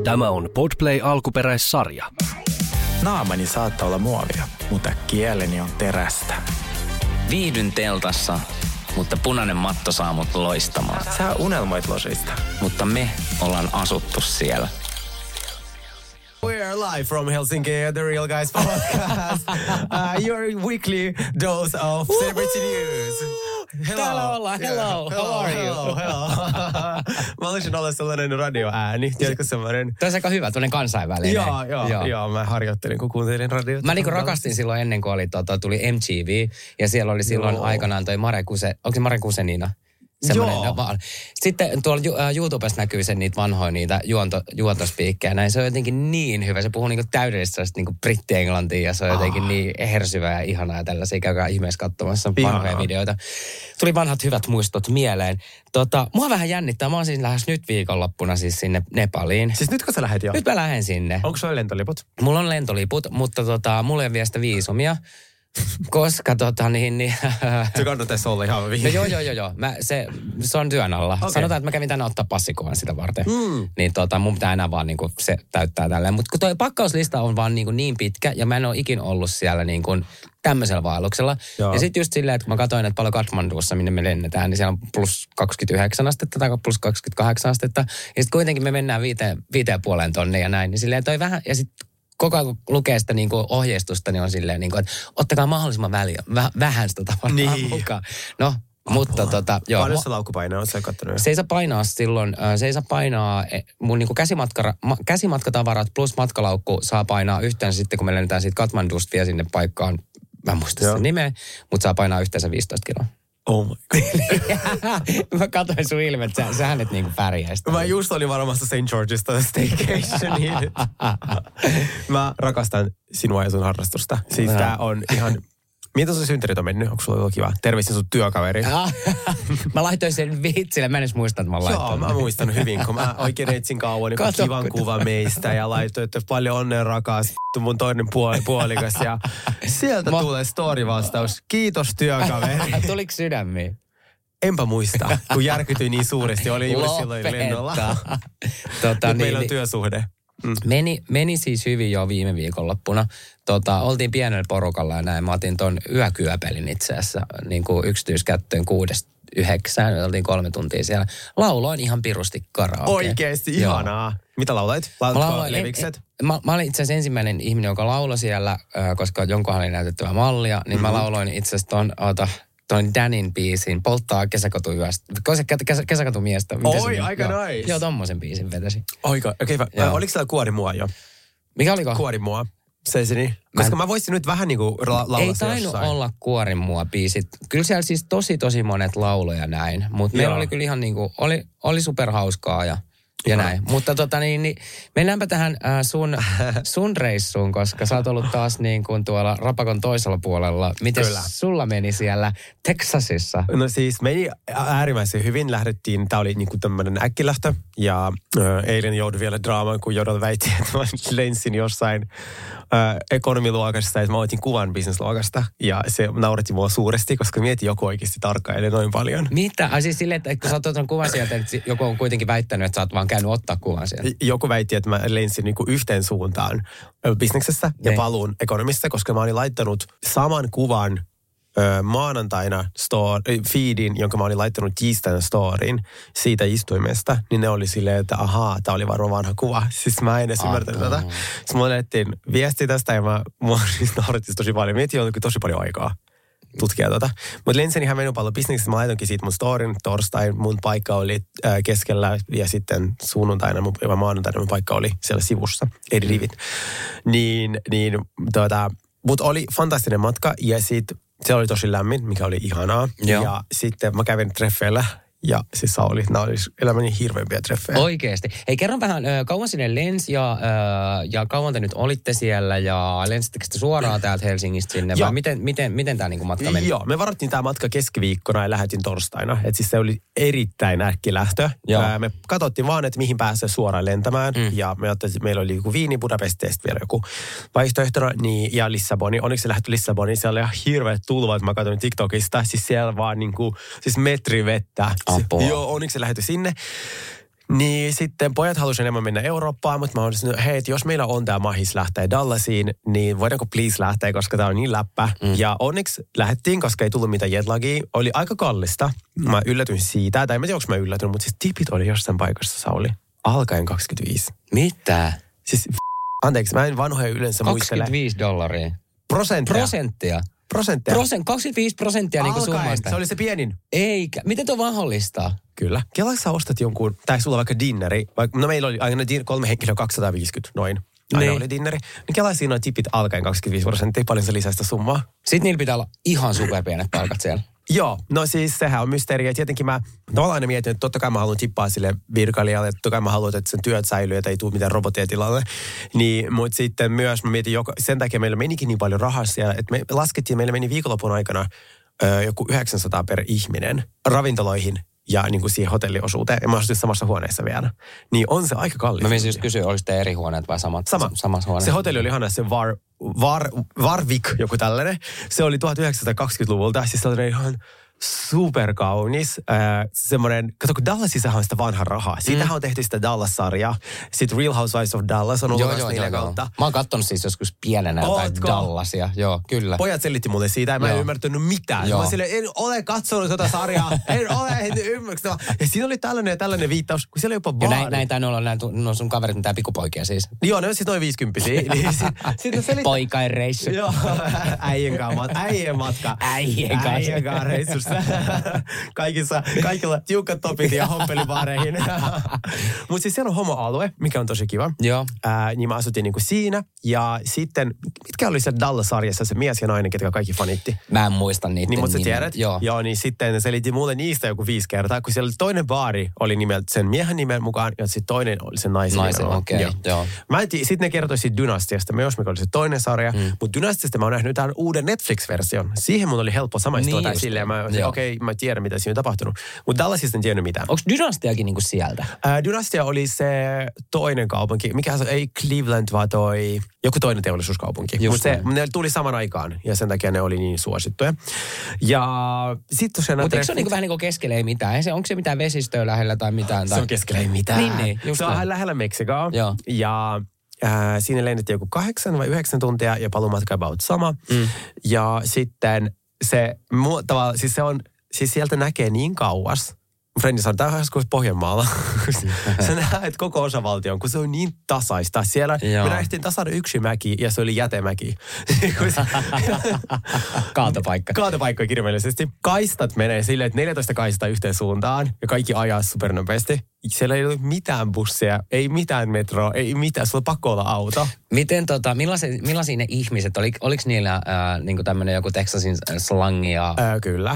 Tämä on Podplay alkuperäissarja. Naamani saattaa olla muovia, mutta kieleni on terästä. Viihdyn teltassa, mutta punainen matto saa mut loistamaan. Sä unelmoit losista. Mutta me ollaan asuttu siellä. We are live from Helsinki, The Real Guys podcast. Your weekly dose of celebrity news. Hello. Täällä ollaan. Hello. How are you? Hello. Mä olisin olla sellainen radioääni. Tiedätkö semmoinen? Tämä on aika hyvä, tuollainen kansainvälinen. Joo. Mä harjoittelin, kun kuuntelin radiota. Mä niinku rakastin silloin ennen kuin tuli MTV. Ja siellä oli silloin aikanaan toi onko se Mare Kusenina? Sitten tuolla YouTubessa näkyy niitä vanhoja niitä juontospiikkejä. Näin. Se on jotenkin niin hyvä. Se puhuu niinku täydellistä niinku britti-englantia ja se on jotenkin niin hersyvää ja ihanaa ja tällaisia. Käykää ihmeessä katsomassa vanhoja videoita. Tuli vanhat hyvät muistot mieleen. Mua vähän jännittää. Mä oon siis lähes nyt viikonloppuna siis sinne Nepaliin. Siis nytkö sä lähet jo? Nyt mä lähden sinne. Onko sulla lentoliput? Mulla on lentoliput, mutta mulla ei ole vielä sitä viisumia. Koska Se kannattaisi olla ihan viime. No joo. Se on työn alla. Okay. Sanotaan, että mä kävin tänne ottaa passikuvan sitä varten. Niin mun pitää enää vaan niinku se täyttää tälleen. Mutta kun toi pakkauslista on vaan niin pitkä ja mä en ole ikin ollut siellä niinku tämmöisellä vaelluksella. Joo. Ja sitten just silleen, että kun mä katsoin, että paljon Kathmandussa, minne me lennetään, niin siellä on plus 29 astetta tai plus 28 astetta. Ja sitten kuitenkin me mennään 5,5 tonnia ja näin. Niin silleen toi vähän, ja sitten koko ajan kun lukee sitä niinku ohjeistusta, niin on silleen, niinku, että ottakaa mahdollisimman vähän sitä tavaraa mukaan. No, mutta joo. Paljon se laukku painaa, ootko sä kattonut? Se ei saa painaa silloin, mun niinku käsimatkatavarat plus matkalaukku saa painaa yhteensä sitten, kun me lennetään siitä Kathmandusta vielä sinne paikkaan, mä en muista sen nimeä, mutta saa painaa yhteensä 15 kiloa. Oh my god. Mä katsoin sun ilme, että sähän et niinku pärjäistä. Mä just olin varmassa St. Georgeista staycationiin. Mä rakastan sinua ja sun harrastusta. Siis tää on ihan... Miten sun synttärit on mennyt? Onko sulla ollut kiva? Terveisin sun työkaveri. Mä laitoin sen vitsille. Mä en edes muista, että mä laitoin. Joo, mä muistan hyvin, kun mä oikein etsin kauan niin kivan kuva meistä ja laitoin, että paljon onnea rakas mun toinen puolikas. Ja sieltä tulee story-vastaus. Kiitos työkaveri. Tuliko sydämiin? Enpä muista, kun järkytyin niin suuresti. Oli juuri silloin lennolla. Meillä on työsuhde. Meni siis hyvin jo viime viikonloppuna. Oltiin pienellä porukalla ja näin. Mä otin ton yökyöpelin itse asiassa niin kuin yksityiskäyttöön 6-9. Oltiin 3 tuntia siellä. Lauloin ihan pirusti karaoke. Oikeesti ihanaa. Mitä lauloit? Lauloitko levikset? Mä olin itse asiassa ensimmäinen ihminen, joka lauloi siellä, koska jonkunhan oli näytettävä mallia. Niin mä lauloin itse asiassa ton Danin biisin, Polttaa kesäkatumiestä. Oi, aika nice. Joo, tommosen biisin vetäsi. Okei. Oliko siellä kuorimua jo? Mikä oliko? Kuorimua. Seisini. Koska mä voisin nyt vähän niinku laulaa ei tainnut olla kuorimua biisit. Kyllä siellä siis tosi monet lauloja näin. Mutta meillä oli kyllä ihan niinku, oli superhauskaa ja näin. Mutta mennäänpä tähän sun reissuun, koska sä oot ollut taas niin kuin tuolla Rapakon toisella puolella. Miten sulla meni siellä Texasissa? No siis meni äärimmäisen hyvin. Lähdettiin, tää oli niin kuin tämmöinen äkkilähtö. Ja eilen joudui vielä draamaan, kun Jodel väitti, että mä lensin jossain ekonomiluokassa, että mä otin kuvan businessluokasta. Ja se nauretti mua suuresti, koska mietin joku oikeasti tarkkailee noin paljon. Mitä? Siis silleen, että kun sä oot ottanut kuvan sieltä, että joku on kuitenkin väittänyt, että sä oot vaan käynyt ottaa kuvan sieltä. Joku väitti, että mä lensin niin kuin yhteen suuntaan bisneksessä ja paluun ekonomissa, koska mä olin laittanut saman kuvan maanantaina feedin, jonka mä olin laittanut tiistaina storyin siitä istuimesta, niin ne oli silleen, että ahaa, tää oli varmaan vanha kuva. Siis mä en edes ymmärtänyt tätä. Sitten mulle lähdettiin viestiä tästä ja mua siis naurettiin tosi paljon. Mietin, oli tosi paljon aikaa tutkia tota. Mutta lensin ihan menupallobisneksessä, mä laitoinkin siitä mun storyn torstain. Mun paikka oli keskellä ja sitten sunnuntaina ja maanantaina mun paikka oli siellä sivussa, eri rivit. Mutta oli fantastinen matka ja sitten se oli tosi lämmin, mikä oli ihanaa. Joo. Ja sitten mä kävin treffeillä. Ja siis nämä oli elämäni hirveämpiä treffejä. Oikeesti. Hei, kerron vähän, kauan sinne lensi ja kauan te nyt olitte siellä ja lensittekö te suoraan täältä Helsingistä sinne? Vai miten tämä niinku matka meni? Joo, me varattiin tämä matka keskiviikkona ja lähetin torstaina. Että siis se oli erittäin äkkilähtö. Me katsottiin vaan, että mihin pääsee suoraan lentämään. Ja meillä oli joku Viini, Budapest ja sitten vielä joku vaihtoehtona. Niin, ja Lissaboni. Onneksi se lähti Lissaboniin. Siellä oli ihan hirveät tulvat. Mä katsoin TikTokista. Siis siellä vaan niinku, siis metri vettä. Joo, onneksi se lähdetty sinne. Niin sitten pojat halusivat enemmän mennä Eurooppaan, mutta mä olin sanonut, hei, että jos meillä on tämä mahis lähteä Dallasiin, niin voidaanko please lähteä, koska tämä on niin läppä. Ja onneksi lähdettiin, koska ei tullut mitään jetlagia. Oli aika kallista. Mä yllätyin siitä, tai en tiedä, onko mä yllätynyt, mutta siis tipit oli jossain paikassa, Sauli. Alkaen 25. Mitä? Siis anteeksi, mä en vanhoja yleensä muistele. $25. Prosenttia. 25% niin kuin summasta. Se oli se pienin. Eikä. Miten tuo mahdollista? Kyllä. Kela sä ostat jonkun, tai sulla vaikka dinneri, no meillä oli aina 3 henkilöä 250 noin. Aina oli dinneri. Niin kela siinä on tipit alkaen 25%, paljon se lisää sitä summaa. Sitten niillä pitää olla ihan superpienet palkat siellä. Joo, no siis sehän on mysteeri. Ja tietenkin mä tavallaan aina mietin, että totta kai mä haluan tippaa sille virkailijalle, että totta kai mä haluan, että sen työt säilyy, että ei tule mitään robotia tilalle. Niin, mutta sitten myös mä mietin, sen takia meillä menikin niin paljon rahaa siellä, että me laskettiin, meillä meni viikonlopun aikana joku 900 per ihminen ravintoloihin ja niin kuin siihen hotelliosuuteen. Ja mä asuin samassa huoneessa vielä. Niin on se aika kallista. Mä menisin just kysyä, oliko te eri huoneet vai samassa huoneessa? Se hotelli oli ihana, se Warwick, joku tällainen. Se oli 1920-luvulta, siis se oli ihan superkaunis. Semmoinen, kato kun Dallasissahan on sitä vanhaa rahaa. Siitähän on tehty sitä Dallas-sarjaa. Sitten Real Housewives of Dallas on ollut niiden kautta. Mä oon kattonut siis joskus pienenä jotain Dallasia. Joo, kyllä. Pojat selitti mulle siitä ja mä en ymmärtänyt mitään. Mä silleen, en ole katsonut tota sarjaa. En ole ymmärtänyt. Ja siinä oli tällainen viittaus, kun siellä oli jopa baari. Ja näin tainnut olla no sun kaverit, mitään pikkupoikia siis. Joo, ne on siis noin 50-vuotiaita. Niin poikainreissu. Joo, äijän matka. Äijän reissussa. Kaikilla tiukat topit ja hoppelibaareihin. Mutta siis siellä on homo-alue, mikä on tosi kiva. Joo. Niin mä asuttiin niinku siinä. Ja sitten, mitkä oli siellä Dallas-sarjassa se mies ja nainen, ketkä kaikki fanitti? Mä en muista niitä. Niin, mutta sä tiedät? Joo, niin sitten selitti mulle niistä joku 5 kertaa, kun siellä toinen baari oli nimeltä sen miehen nimen mukaan, ja sitten toinen oli sen naisen okei. Joo. Sitten ne kertoi siitä Dynastiasta myös, mikä oli se toinen sarja. Mutta Dynastiasta mä oon nähnyt tämän uuden Netflix-version. Siihen mun oli helppo samaistua niin silleen. Mä tiedän, mitä siinä on tapahtunut. Mutta Dallasista en tiennyt mitään. Onko Dynastiakin niinku sieltä? Dynastia oli se toinen kaupunki. Mikä se ei Cleveland, vaan joku toinen teollisuuskaupunki. Mutta ne tuli saman aikaan ja sen takia ne oli niin suosittuja. Ja sitten tosiaan... Mutta eikö se ole niinku vähän niin kuin keskellä ei mitään? Onko se mitään vesistöä lähellä tai mitään? Se on keskellä ei mitään. Niin, se on lähellä Meksikoa. Joo. Ja... siinä lennettiin joku 8 vai 9 tuntia ja paluumatka about sama. Ja sitten se tavallaan, siis se on, siis sieltä näkee niin kauas. Frendi sanoi, tämä on joskus Pohjanmaalla. Sä näet koko osavaltion, kun se on niin tasaista. Siellä me nähtiin tasana yksi mäki ja se oli jätemäki. Kaatopaikka kirjaimellisesti. Kaistat menee silleen, että 14 kaistaa yhteen suuntaan ja kaikki ajaa supernopeasti. Siellä ei ole mitään busseja, ei mitään metroa, ei mitään. Sulla on pakko olla auto. Miten millaisia ne ihmiset? Oliko niillä niinku tämmöinen joku Texasin slangia? Kyllä.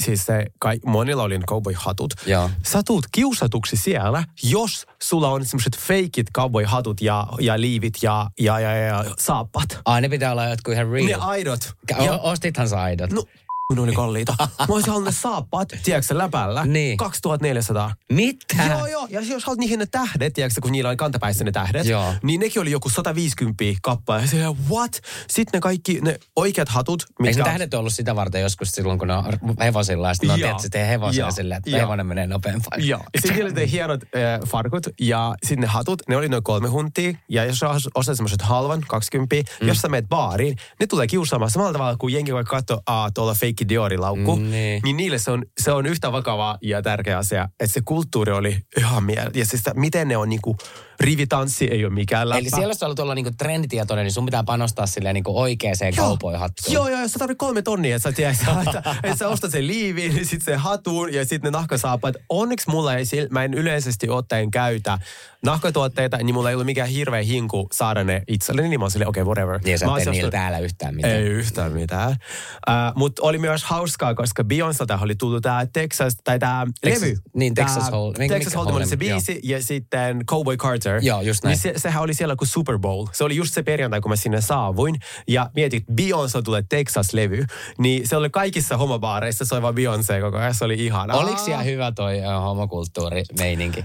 Monilla oli cowboy-hatut. Joo. Sä tuut kiusatuksi siellä, jos sulla on semmoiset feikit cowboy-hatut ja liivit ja saappat. Ne pitää olla jotkut ihan real. Ne aidot. Ostithan sä aidot? No, ne oli kalliita. Mä olisin halunnut ne saappaat, tiedätkö läpällä? Niin. 2400. Mitä? Joo. Ja jos haluat niihin ne tähdet, tiedätkö, kun niillä oli kantapäissä ne tähdet, niin nekin oli joku 150 kappaa. Ja se, what? Sitten ne kaikki, ne oikeat hatut. Eikö ne tähdet ollut sitä varten joskus silloin, kun ne on hevosilla, ja sitten ne on tietysti hevosilla silleen, että hevonen menee nopeampaan. Joo. Ja sitten niillä oli hienot farkut, ja sitten ne hatut, ne oli noin 3 huntia, ja jos sä ostat semmoiset halvan, 20, jos sä meet baariin, ne tulee kiusaamaan samalla tavalla, kun jengi voi katsoa, tuolla fake Diori-laukku, niin niille se on yhtä vakava ja tärkeä asia, että se kulttuuri oli ihan mieltä. Ja siis miten ne on niinku, rivitanssi ei ole mikään läppä. Eli siellä jos olet olla niinku trenditietoinen, niin sun pitää panostaa silleen niinku oikeeseen cowboy-hattuun. Joo, sä tarvitset 3 tonnia, että sä tiedät, että sä ostat sen liivin, sitten sen hatun ja sitten ne nahkasaapat. Onneksi mulla mä en yleisesti ottaen käytä nahkatuotteita, niin mulla ei ollut mikään hirveä hinku saada ne itselleni, niin mä oon silleen, okei, whatever. Ja sä et niillä täällä yhtään mitään. Ei yhtään mitään. Mutta oli myös hauskaa, koska Beyoncélta oli tullut tää Texas, tai tää levy. Niin, Texas Hold'em. Texas Hold'em oli se biisi, ja sitten Cowboy Carter. Joo, just näin. Niin sehän oli siellä kuin Super Bowl. Se oli just se perjantai, kun mä sinne saavuin. Ja mietit, Beyoncé tulee Texas-levy. Niin se oli kaikissa homobaareissa, se oli vaan Beyoncé koko ajan. Se oli ihanaa. Oliko siellä hyvä toi homokulttuuri-meininki?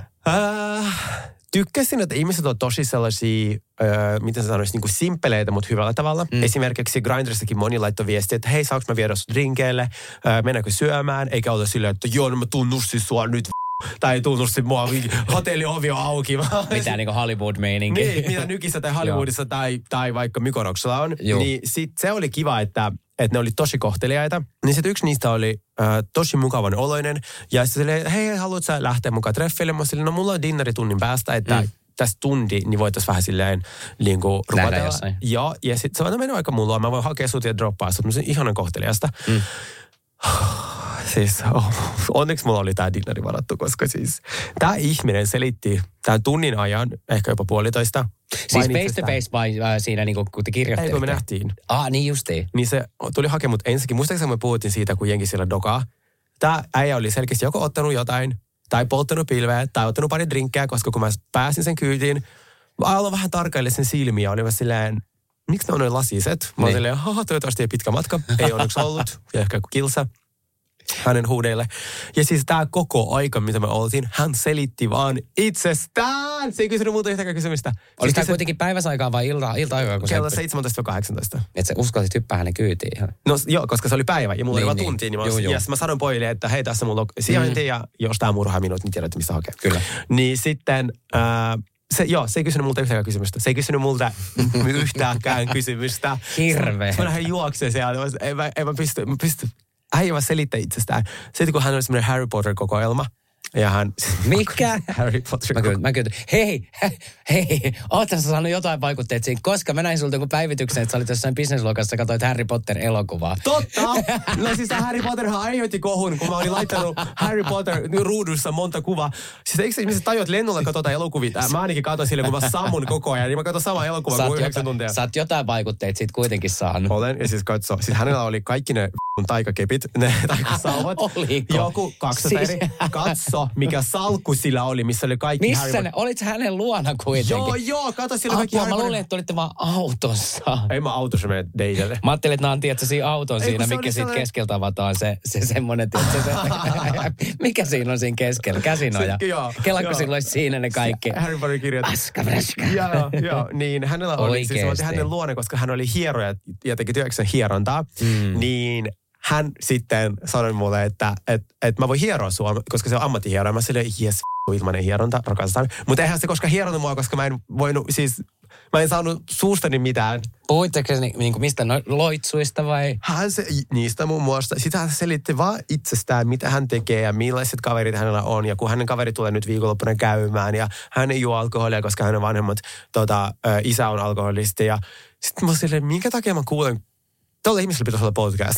Tykkäsin, että ihmiset on tosi sellaisia, miten sä sanoisit, niin kuin simpeleitä, mutta hyvällä tavalla. Esimerkiksi Grindristakin moni laittoi viestiä, että hei, saanko mä viedä sut drinkeille, mennäänkö syömään, eikä ole silleen, että joo, no mä tuun nussi sua nyt, tai tunnusti mua, hotelliovi on auki. Mitään niinku Hollywood-meininki. Niin, mitä Nykissä tai Hollywoodissa tai vaikka Mykonoksella on. Joo. Niin sit se oli kiva, että ne oli tosi kohteliaita. Niin sit yksi niistä oli tosi mukavan oloinen. Ja sitten silleen, hei, haluatko sä lähteä mukaan treffeille? Mä silleen, no mulla on dinnari tunnin päästä, että tässä tunti, niin voitaisiin vähän silleen niinku rupatella. Joo, ja sitten se vaan meni aika mulla. Mä voin hakea sut ja droppaa sut. Mä olisin ihanan kohteliasta. Siis onneksi mulla oli tää dinnari varattu, koska siis tää ihminen selitti tämän tunnin ajan, ehkä jopa 1,5. Siis face to face vai siinä niinku, kun te kirjoittelitte? Ei, kun me nähtiin. Niin justiin. Niin se tuli hakemut ensinnäkin. Muistaakseni me puhuttiin siitä, kun jengi siellä dokaa. Tää äijä oli selkeästi joko ottanut jotain, tai polttanut pilveä, tai ottanut pari drinkkejä, koska kun mä pääsin sen kyytiin, mä aloin vähän tarkailla sen silmiä. Oli silleen, miksi ne on noin lasiset? Mä olin silleen, toivottavasti ei pitkä matka. Ei onneksi ollut. Ja ehkä joku kilsa hänen huudeille. Ja siis tää koko aika, mitä me oltiin, hän selitti vaan itsestään. Se ei kysynyt muuta yhtäkään kysymystä. Oliko tämä kuitenkin päiväsaikaa vai ilta-aikaa? Kello 17-18. Että sä uskallisit hyppää hänen kyytiin ihan? No joo, koska se oli päivä ja mulla oli vaan tunti. Niin mä sanoin pojille, että hei, tässä mulla on sijainti ja jos tää murhaa minut, niin tiedätte mistä hakee. Kyllä. Niin sitten se ei kysynyt multa yhtään kysymystä. Se ei kysynyt multa yhtäänkään kysymystä. Hirveä. Mä lähdin juokseen siellä. En mä pysty. Äijä vaan selittää itsestään. Sitten kun hän oli semmoinen Harry Potter-kokoelma. Ja hän... Mikä? Harry Potter. Mä kyllä. Hei. Ootko sä saanut jotain vaikutteet siinä? Koska mä näin sulta jonkun päivityksen, että sä olit jossain business-luokassa, katsoit Harry Potter-elokuvaa. Totta! No siis Harry Potterhan aiheutti kohun, kun mä olin laittanut Harry Potter ruudussa monta kuvaa. Siis eikö ihmiset tajua, että lennolla katsotaan elokuvia? Mä ainakin katsoin sille, kun mä sammun koko ajan. Niin mä katsoin samaa elokuvaa kuin 9 tuntia. Sä oot jotain vaikutteet siitä kuitenkin saanut. Olen, ja siis katso. Siis hänellä oli kaikki ne taikakepit, ne taikasauvat. Oliko? Joku 200 eri. Katso, mikä salkku sillä oli, missä oli kaikki Harry Potter. Olit sä hänen luona kuitenkin? Joo, kato sillä kaikki Harry Potter. Mä luulin, että olitte vaan autossa. Ei mä autossa mene dateille. Mä ajattelin, että tiedätkö, siinä auton siinä, mikä siitä keskeltä avataan se semmoinen, mikä siinä on siinä keskellä? Käsinoja. Kelakko sillä olisi siinä ne kaikki? Harry Potter kirjat. Aska. Joo, niin hänellä oli siis hänen luonne, koska hän oli hieroja ja teki työkseen hierontaa, niin hän sitten sanoi mulle, että mä voin hieroa sua, koska se on ammattihieroja. Mä silleen, ilmanen hieronta, rakastan. Mutta eihän se koskaan hieronut mua, koska mä en saanut suustani mitään. Puhuitteko niinku mistä loitsuista vai? Niistä muun muassa. Sitä hän selitti vaan itsestään, mitä hän tekee ja millaiset kaverit hänellä on. Ja kun hänen kaveri tulee nyt viikonloppuna käymään ja hän ei juo alkoholia, koska hänen vanhemmat isä on alkoholisti. Ja sitten mä silleen, minkä takia mä kuulen, tuolla ihmisellä pitäisi olla podcast.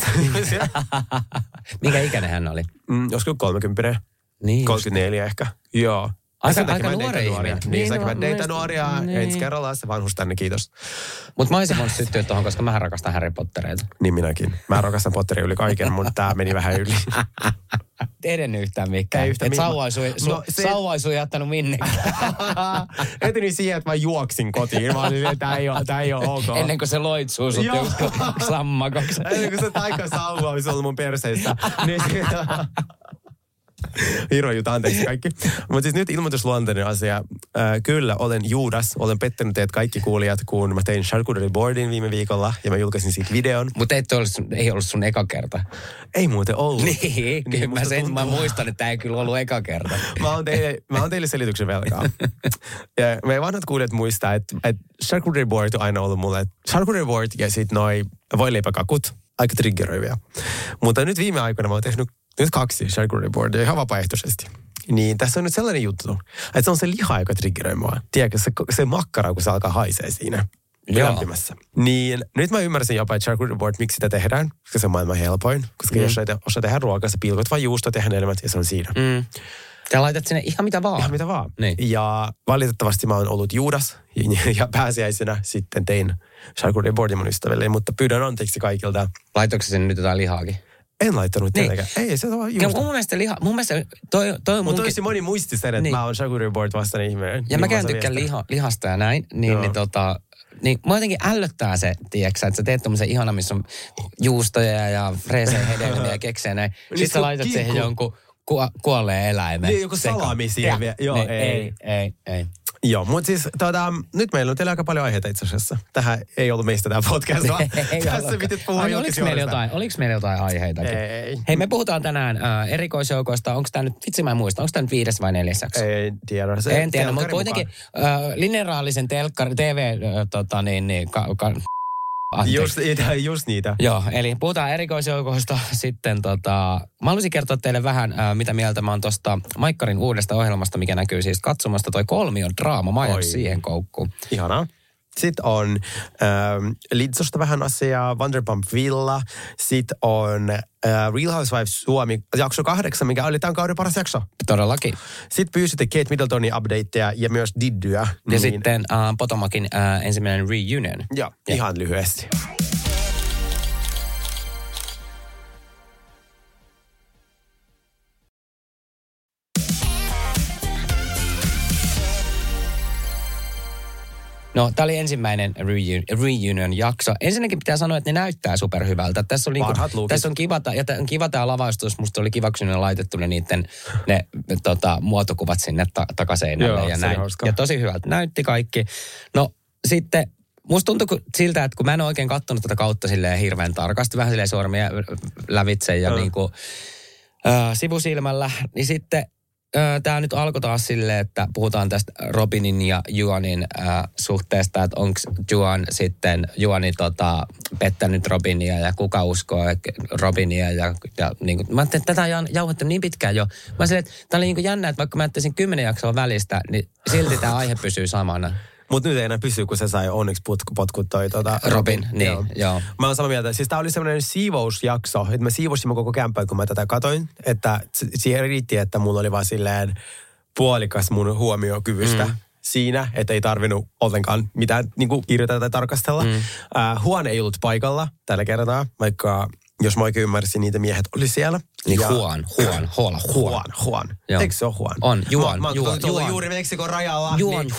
Mikä ikäinen hän oli? Joskus 30. Niin 34 ehkä. Joo. Aika nuori ihminen. Niin, säkin mä deitä nuoria. Ensi kerralla se vanhus tänne, kiitos. Mutta mä olisin voinut syttyä tuohon, koska mä rakastan Harry Pottereita. Niin minäkin. Mä rakastan Potteria yli kaiken, mutta tää meni vähän yli. Edennyt yhtään mikään. Et sauva ei sun jättänyt minnekään. Etenin siihen, että mä juoksin kotiin. Mä olin, että tää ei ole ok. Ennen kuin se loitsuu sut sammakoksi. Ennen kuin se taikasauva olisi ollut mun perseissä. Niin Hirveän anteeksi kaikki. Mutta siis nyt ilmoitusluonteinen asia. Kyllä, olen Juudas. Olen pettänyt teet kaikki kuulijat, kun mä tein charcuterie boardin viime viikolla ja mä julkaisin siitä videon. Mutta ei ollut sun eka kerta. Ei muuten ollut. Niin kyllä mä muistan, että tämä ei kyllä ollut eka kerta. Mä oon teille selityksen velkaa. Ja meidän vanhat kuulijat muistaa, että charcuterie board on aina ollut mulle. Charcuterie board ja sitten noi voileipäkakut. Aika triggeröiviä. Mutta nyt viime aikoina mä oon tehnyt nyt 2 charcuterie boardia ihan vapaaehtoisesti. Niin tässä on nyt sellainen juttu, että se on se liha, joka triggeröi mua. Tiedätkö, se makkara, kun se alkaa haisee siinä lämpimässä. Niin nyt mä ymmärsin jopa, että charcuterie board, miksi sitä tehdään, koska se on maailman helpoin. Koska jos ei osaa tehdä ruokaa, sä pilkot vaan juustot ja hedelmät ja se on siinä. Sä laitat sinne ihan mitä vaan. Ihan mitä vaan. Niin. Ja valitettavasti mä oon ollut Juudas ja pääsiäisenä sitten tein charcuterie boardin mun ystäville, mutta pyydän anteeksi kaikilta. Laitoiko sinne nyt jotain lihaakin? En laittanut tietenkään. Ei, se on vaan juusta. Mun mielestä toi on mutta toisin moni muisti sen, että mä oon charcuterie board vastainen ihminen. Ja mä tykkään lihasta ja näin, niin mua jotenkin ällöttää se, tiiäksä, että sä teet tommosen ihana, missä on juustoja ja freesejä, hedelmiä ja keksejä näin. Sitten sä laitat siihen jonkun kuolleen eläimen. Niin, joku salami siihen vielä. Joo, ei. Joo, mutta siis nyt meillä on teillä aika paljon aiheita itse asiassa. Tähän ei ollut meistä tämä podcast, vaan tässä pitäisi puhua julkisuudesta. Oliko meillä jotain aiheitakin? Ei. Hei, me puhutaan tänään erikoisjoukoista. Onko tämä nyt, vitsi mä en muista, onko tämä nyt 5. vai 4. jakso? En tiedä. En tiedä, mutta kuitenkin lineaarisen Just niitä. Joo, eli puhutaan erikoisjoukoista. Sitten mä haluaisin kertoa teille vähän, mitä mieltä mä oon tosta Maikkarin uudesta ohjelmasta, mikä näkyy siis katsomasta toi Kolmion draama. Mä ajan siihen koukkuun. Ihanaa. Sitten on Lidsosta vähän asiaa, Vanderpump Villa. Sitten on Real Housewives Suomi, jakso 8, mikä oli tämän kauden paras jakso. Todellakin. Sitten pyysitte Kate Middletonin updateja ja myös Diddyä. Ja sitten Potomakin ensimmäinen reunion. Joo, ihan lyhyesti. No, tämä oli ensimmäinen reunion-jakso. Ensinnäkin pitää sanoa, että ne näyttää superhyvältä. Tässä on kiva tämä lavaistus. Musta oli kiva, kun ne on laitettu ne muotokuvat sinne takaseinälle. Joo, ja näin. Ja tosi hyvältä näytti kaikki. No, sitten musta tuntui siltä, että kun mä en ole oikein katsonut tätä kautta silleen hirveän tarkasti, vähän silleen sormia lävitse ja niinku sivusilmällä, niin sitten tämä nyt alkoi taas silleen, että puhutaan tästä Robinin ja Juanin suhteesta, että onko Juani pettänyt Robinia ja kuka uskoo Robinia ja niin kuin, mä ajattelin, että tätä on jauhettu niin pitkään jo. Mä silleen, että tämä oli niin kuin jännä, että vaikka mä jättäisin 10 jaksoa välistä, niin silti tämä aihe pysyy samana. Mutta nyt ei enää pysy, kun se sai onneksi potkut toi Robin, niin, joo. Mä oon samaa mieltä. Siis tää oli semmoinen siivousjakso, että mä siivosin koko kämpän, kun mä tätä katoin. Että siihen riitti, että mulla oli vaan silleen puolikas mun huomiokyvystä siinä, että ei tarvinnut ollenkaan mitään niin kuin kirjoittaa tai tarkastella. Juan ei ollut paikalla tällä kertaa, vaikka jos mä oikein ymmärsin, niitä miehet oli siellä. Niin Juan. Eikö se ole Juan? On, Juan. Mä oon juuri Meksikon rajalla.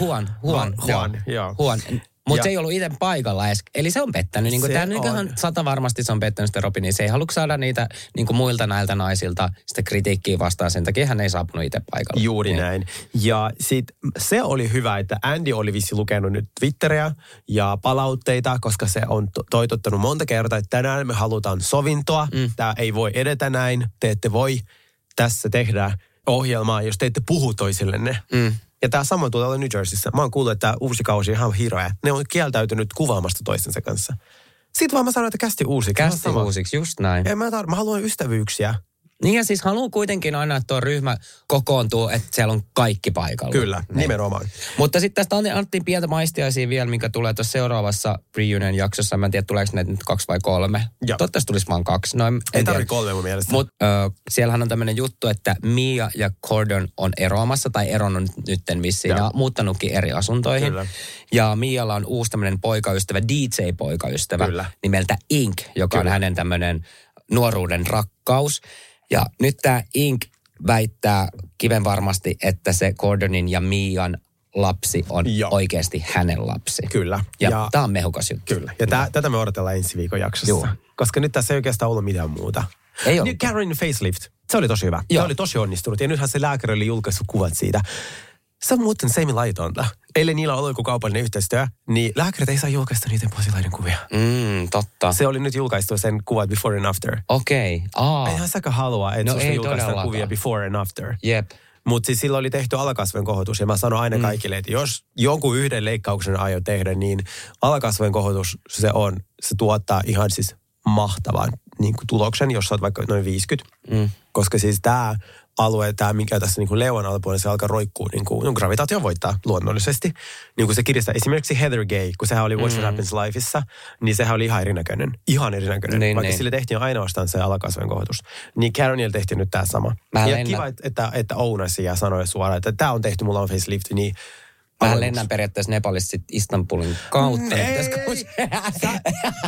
Juan. Mutta se ei ollut itse paikalla edes. Eli se on pettänyt. Niin tämä on 100 varmasti se on pettänyt sitä Robinia. Se ei halua saada niitä niin muilta näiltä naisilta sitä kritiikkiä vastaan. Sen takia hän ei saapunut itse paikalle. Juuri näin. Ja sitten se oli hyvä, että Andy oli vissi lukenut nyt Twitteriä ja palautteita, koska se on toitottanut monta kertaa, että tänään me halutaan sovintoa. Tämä ei voi edetä näin. Te ette voi tässä tehdä ohjelmaa, jos te ette puhu toisillenne. Ja tämä sama tulee olla New Jerseyssä. Mä oon kuullut, että uusi kausi on ihan hirveä. Ne on kieltäytynyt kuvaamasta toistensa kanssa. Sitten vaan mä sanoin, että kästi uusiksi. Kästi uusiksi, just näin. Mä haluan ystävyyksiä. Niin ja siis haluan kuitenkin aina, että tuo ryhmä kokoontuu, että siellä on kaikki paikalla. Kyllä, nimenomaan. Mutta sitten tästä annettiin pientä maistiaisia vielä, mikä tulee tuossa seuraavassa reunion-jaksossa. Mä en tiedä, tuleeko näitä nyt 2 vai 3. Toivottavasti tulisi vaan 2. No, ei tarvitse 3 mun mielestä. Mutta siellähän on tämmöinen juttu, että Mia ja Cordon on eroamassa, tai eronnut nytten vissiin, ja muuttanutkin eri asuntoihin. Kyllä. Ja Mialla on uusi tämmöinen poikaystävä, DJ-poikaystävä, nimeltä Ink, joka on hänen tämmöinen nuoruuden rakkaus. Ja nyt tämä Ink väittää kivenvarmasti, että se Cordonin ja Mian lapsi on oikeasti hänen lapsi. Kyllä. Ja tämä on mehukas juttu. Kyllä. Ja tätä me odotellaan ensi viikon jaksossa. Joo. Koska nyt tässä ei oikeastaan ollut mitään muuta. Ei ollut. Caroline facelift. Se oli tosi hyvä. Se oli tosi onnistunut. Ja nythän se lääkäri oli julkaissut kuvat siitä. Se on muuten semi-laitonta. Ellei niillä ole joku kaupallinen yhteistyö, niin lääkärit ei saa julkaista niiden potilaiden kuvia. Totta. Se oli nyt julkaistu sen kuvat before and after. Okei. Eihän säkään halua, että susta julkaista kuvia before and after. Jep. Mutta siis silloin oli tehty alakasvojen kohotus. Ja mä sanon aina kaikille, että jos jonkun yhden leikkauksen aion tehdä, niin alakasvojen kohotus se tuottaa ihan siis mahtavan niin kuin tuloksen, jos sä oot vaikka noin 50. Koska siis tämä alue, mikä tässä niin kuin leuan alapuolella, se alkaa roikkuu, niin kuin gravitaatio voittaa luonnollisesti. Niin kuin se kirjastaa esimerkiksi Heather Gay, kun sehän oli What Happens Lifeissa, niin sehän oli ihan erinäköinen. Vaikka sille tehtiin ainoastaan se alakasvojen kohotus. Niin Caronille tehtiin nyt tämä sama. Ja kiva, että ounasi ja sanoi suoraan, että tämä on tehty, mulla on facelift, niin Mä lennän periaatteessa Nepalista sit Istanbulin kautta.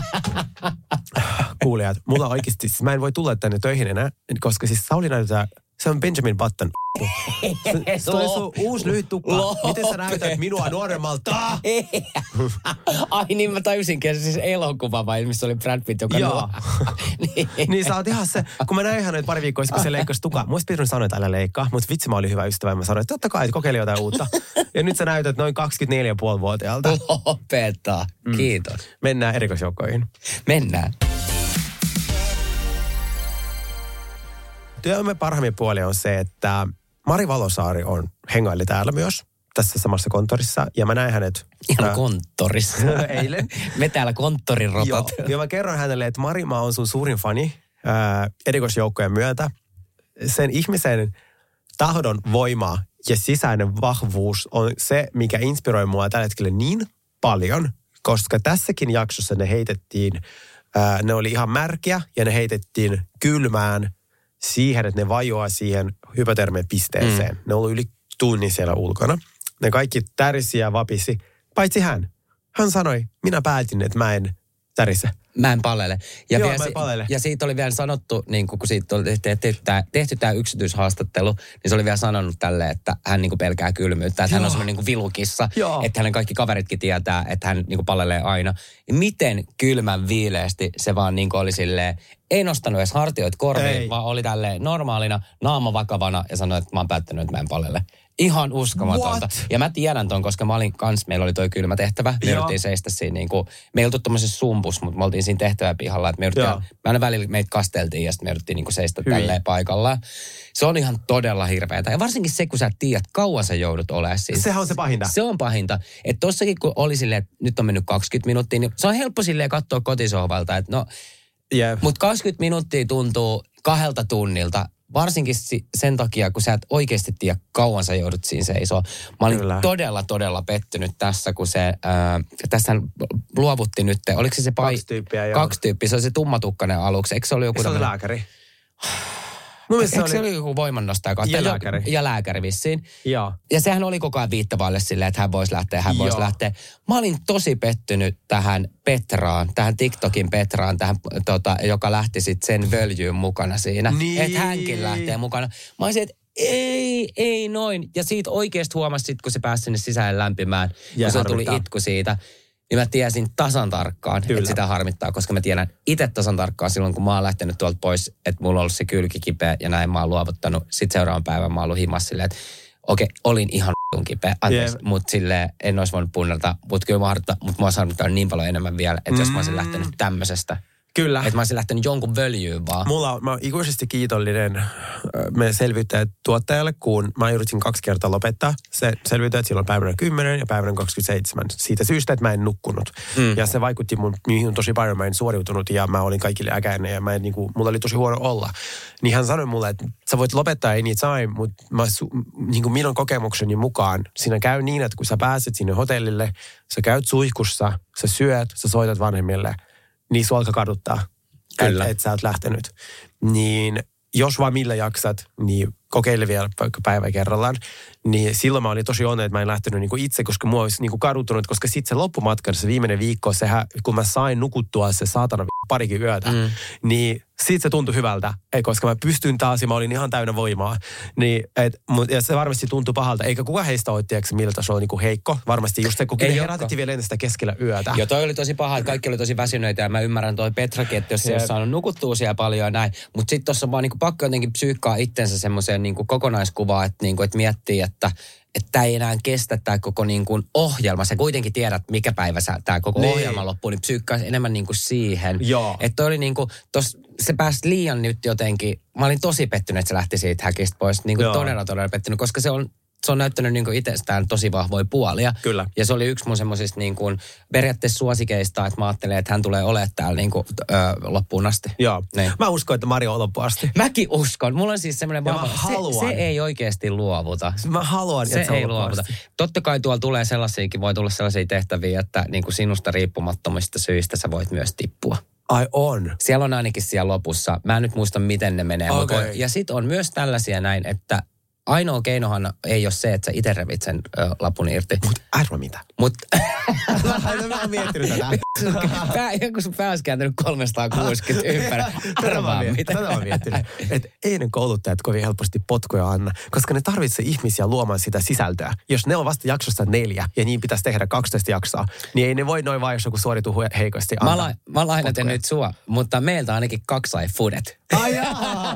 Kuulijat, mulla oikeasti, mä en voi tulla tänne töihin enää, koska siis Sauli näyttää Se on Benjamin Button. Se oli sun uusi lyhyt tukka. Miten sä näytät minua nuoremmalta? Ai niin, mä tajusinkin, että siis elokuva vai missä oli Brad Pitt, joka niin sä oot ihan se, kun mä näin hänet pari viikkoa, kun se leikkasi tukaa. Muista pitänyt sanoa, että älä leikkaa, mutta vitsi mä olin hyvä ystävä. Mä sanoin, että totta kai, kokeile jotain uutta. Ja nyt sä näytät noin 24,5-vuotiaalta. Lopeta. Kiitos. Mennään erikoisjoukkoihin. Mennään. Työmme parhaimmin puoli on se, että Mari Valosaari hengaili täällä myös tässä samassa konttorissa. Ja mä näin hänet... Ihan konttorissa. Eilen. Me täällä konttorin rotat. Ja mä kerron hänelle, että Mari, mä oon sun suurin fani erikoisjoukkojen myötä. Sen ihmisen tahdon voima ja sisäinen vahvuus on se, mikä inspiroi mua tällä hetkellä niin paljon, koska tässäkin jaksossa ne heitettiin, ne oli ihan märkiä ja ne heitettiin kylmään siihen, että ne vajoaa siihen hypotermia-pisteeseen. Ne oli yli tunnin siellä ulkona. Ne kaikki tärisi ja vapisi, paitsi hän. Hän sanoi, minä päätin, että mä en tärise. Mä en palele. Joo, mä en palele. Ja siitä oli vielä sanottu, niin kun siitä oli tehty tämä yksityishaastattelu, niin se oli vielä sanonut tälle, että hän niin pelkää kylmyyttä. Että hän on semmoinen niin vilukissa, että hänen kaikki kaveritkin tietää, että hän niin palelee aina. Ja miten kylmän viileästi se vaan niin oli silleen, ei nostanut edes hartioita korviin, vaan oli tälleen normaalina, naama vakavana ja sanoi, että mä oon päättänyt, että mä en palele. Ihan uskomatonta. What? Ja mä tiedän ton, koska mä olin kans, meillä oli toi kylmä tehtävä. Me yritettiin seistä siinä niinku, me ei oltu tommosessa sumpus, mutta me oltiin siinä tehtäväpihalla. Että me aina välillä meitä kasteltiin ja sitten me yritettiin niinku seistä tälleen paikallaan. Se on ihan todella hirveetä. Ja varsinkin se, kun sä tiedät, kauan sä joudut olemaan siinä. Sehän on se pahinta. Se on pahinta. Että tossakin, kun oli silleen, että nyt on mennyt 20 minuuttia, niin se on helppo silleen katsoa kotisohvalta, että no... Mutta 20 minuuttia tuntuu 2 tunnilta. Varsinkin sen takia, kun sä et oikeasti tiedä, kauan sä joudut siinä seisoa. Mä olin todella pettynyt tässä, kun se, tässä luovutti nyt, oliko se 2 tyyppiä, joo. 2 tyyppiä, se oli se tummatukkainen aluksi. Eikö se oli joku... Se oli lääkäri. Eikö se oli joku voimannostaja? Ja lääkäri. Ja lääkäri vissiin. Joo. Ja sehän oli koko ajan viittavaille silleen, että hän voisi lähteä. Mä olin tosi pettynyt tähän Petraan, tähän TikTokin Petraan, tähän, joka lähti sitten sen völjyyn mukana siinä. Niin. Että hänkin lähtee mukana. Mä olisin, että ei noin. Ja siitä oikeasti huomasi kun se pääsi sinne sisään lämpimään, kun se tuli itku siitä. Niin mä tiesin tasan tarkkaan, että sitä harmittaa, koska mä tiedän itse tasan tarkkaan silloin, kun mä oon lähtenyt tuolta pois, että mulla on ollut se kylki kipeä ja näin mä oon luovuttanut. Sitten seuraavan päivän mä oon ollut himassa silleen, että okei, olin ihan kipeä, anteeksi, mutta silleen en olisi voinut punnelta, mutta kyllä mä harmittaa, mutta mä oon saanut niin paljon enemmän vielä, että jos mä olisin lähtenyt tämmöisestä. Kyllä. Että mä olisin lähtenyt jonkun völjyyn vaan. Mä oon ikuisesti kiitollinen meidän selviyttäjät-tuottajalle, kun mä yritin 2 kertaa lopettaa. Se selviyttäjät silloin päivänä 10 ja päivänä 27. Siitä syystä, että mä en nukkunut. Ja se vaikutti minun tosi paljon. Mä en suoriutunut ja mä olin kaikille äkäinen ja mulla oli tosi huono olla. Niin hän sanoi mulle, että sä voit lopettaa anytime, mutta minun kokemukseni mukaan siinä käy niin, että kun sä pääset sinne hotellille, sä käyt suihkussa, sä syöt, sä soitat vanhemmille, niin sua alkaa kaduttaa, että sä oot lähtenyt. Niin jos vaan millä jaksat, niin kokeile vielä päivä kerrallaan. Niin silloin mä olin tosi onnellinen, että mä en lähtenyt niinku itse, koska mua olisi niinku kaduttunut, koska sitten se loppumatka, se viimeinen viikko, kun mä sain nukuttua se saatana parikin yötä, niin siitä se tuntui hyvältä, koska mä pystyn taas ja mä olin ihan täynnä voimaa. Niin, ja se varmasti tuntui pahalta, eikä kukaan heistä ole, tiedätkö, millä tasolla oli niinku heikko. Varmasti just se, kun ne herätettiin vielä ennen sitä keskellä yötä. Joo, toi oli tosi paha, että kaikki oli tosi väsyneitä ja mä ymmärrän toi Petrakin, että jos se ei ole saanut nukuttua siellä paljon ja näin. Mutta sitten tuossa on vaan niinku pakko jotenkin psyykkaa itsensä semmoiseen niinku kokonaiskuvaan, että niinku, et miettii, että tämä ei enää kestä tämä koko niin kuin ohjelma. Sä kuitenkin tiedät, mikä päivä tämä koko ohjelma loppuu, niin psyykkäisi enemmän niin kuin siihen. Joo. Että oli niin kuin, se pääsi liian nyt jotenkin, mä olin tosi pettynyt, että se lähti siitä häkistä pois. Niin kuin todella pettynyt, koska se on näyttänyt niin kuin itsestään tosi vahvoja puolia. Kyllä. Ja se oli yksi mun semmoisista niin kuin periaatteessa suosikeista, että mä ajattelin, että hän tulee olemaan täällä niin kuin, loppuun asti. Joo. Niin. Mä uskon, että Mari on loppuun asti. Mäkin uskon. Mulla on siis semmoinen se ei oikeasti luovuta. Mä haluan, että se ei luovuta. Totta kai tuolla tulee voi tulla sellaisia tehtäviä, että niin kuin sinusta riippumattomista syistä sä voit myös tippua. Ai on? Siellä on ainakin siellä lopussa. Mä en nyt muista, miten ne menee. Okay. Ja sit on myös tällaisia näin, että ainoa keinohan ei ole se, että sä itse revit sen lapun irti. Mut arva mitä? Mut... Mä oon miettinyt tätä. Joku sun pää olisi kääntynyt 360 ympäri. Arvaa mitä. Tätä mä miettinyt. Että ei ne kouluttajat kovin helposti potkuja anna, koska ne tarvitsee ihmisiä luomaan sitä sisältöä. Jos ne on vasta jaksosta 4 ja niin pitäisi tehdä 12 jaksoa, niin ei ne voi noin vaan, jos joku suorituu heikosti antaa. Mä lainaten nyt sua, mutta meiltä ainakin 2 sai fudet. Ai jaa.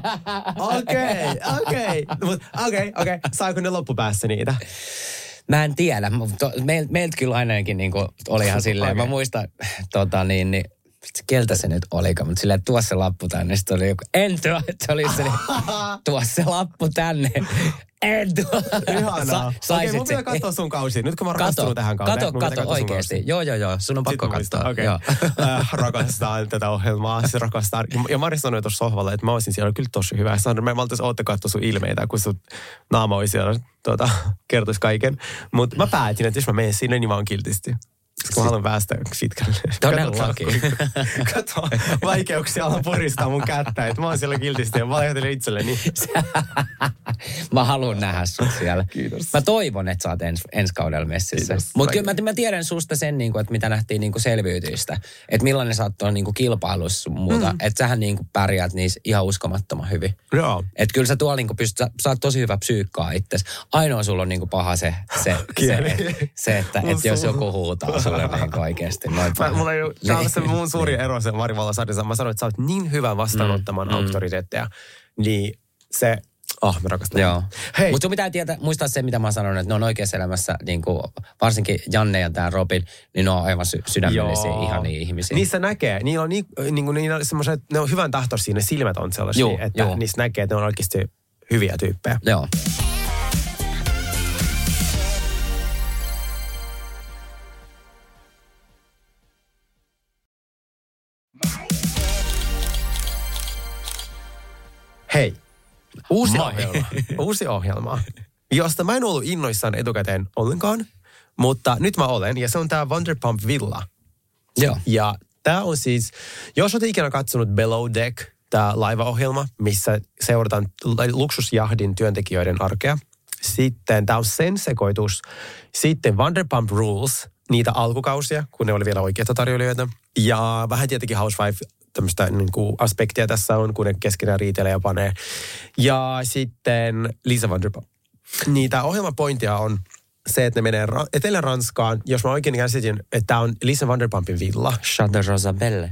Okei. Saako ne loppupäässä niitä? Mä en tiedä, mutta meiltä kyllä ainakin niinku oli ihan silleen. Okay. Mä muistan, keltä se nyt olikaan, mutta silleen, tuo se lappu tänne. Sitten oli joku, en tuo, että oli se, tuo se lappu tänne. En tuo. Ihanaa. Okei, mun pitää katsoa sun kausi. Nyt kun mä rakastunut tähän kauteen. Kato oikeesti. Joo. Sun on pakko katsoa. Okei. Rakastan tätä ohjelmaa. Se rakastaa. Ja Mari sanoi tuossa sohvalla, että mä olisin siellä kyllä tosi hyvä. Sanoin, että mä oltais ootte katsoa sun ilmeitä, kun sun naama oli siellä kertoisi kaiken. Mutta mä päätin, että jos mä menen sinne, niin mä oon kiltisti. Koska mä haluan päästä pitkälle. Todellakin. Kato, vaikeuksia alan puristaa mun kättä. Että mä oon siellä kiltisti ja valehtelin itselleni. Mä haluan nähdä sut siellä. Kiitos. Mä toivon, että sä oot ensi kaudella messissä. Mutta kyllä mä tiedän susta sen, että mitä nähtiin selviytyistä. Että millainen sä oot kilpailussa sun muuta. Että sähän pärjäät niissä ihan uskomattoman hyvin. Joo. Että kyllä sä tuolla sä oot tosi hyvä psyykkaa itsesi. Ainoa sulla on paha se että jos joku huutaa sulle oikeasti. Mulla ei ole se mun suuri ero sen Marivalla sarjassa. Mä sanoin, että sä oot niin hyvä vastaanottamaan auktoriteetteja. Niin se... mä rakastan. Joo. Mutta sun pitää muistaa se, mitä mä sanon, että ne on oikeassa elämässä, varsinkin Janne ja tää Robin, niin ne on aivan sydämellisiä, ihania ihmisiä. Niissä näkee. Niillä on, niillä on semmoiset, ne on hyvän tahtoisia, ne silmät on sellaisia, että niissä näkee, että ne on oikeasti hyviä tyyppejä. Joo. Hei, uusi ohjelma, josta mä en ollut innoissaan etukäteen ollenkaan, mutta nyt mä olen, ja se on tää Vanderpump Villa. Joo. Ja tää on siis, jos olet ikinä katsonut Below Deck, tää laivaohjelma, missä seurataan luksusjahdin työntekijöiden arkea. Sitten tää on sen sekoitus. Sitten Vanderpump Rules, niitä alkukausia, kun ne oli vielä oikeita tarjoilijoita. Ja vähän tietenkin Housewife, tämmöistä aspektia tässä on, kun ne keskenään riitelee ja panee. Ja sitten Lisa Vanderpump. Niin tämä ohjelmapointia on se, että ne menee Etelä-Ranskaan. Jos mä oikein käsitin, että tämä on Lisa Vanderpumpin villa. Chateau Rosabelle.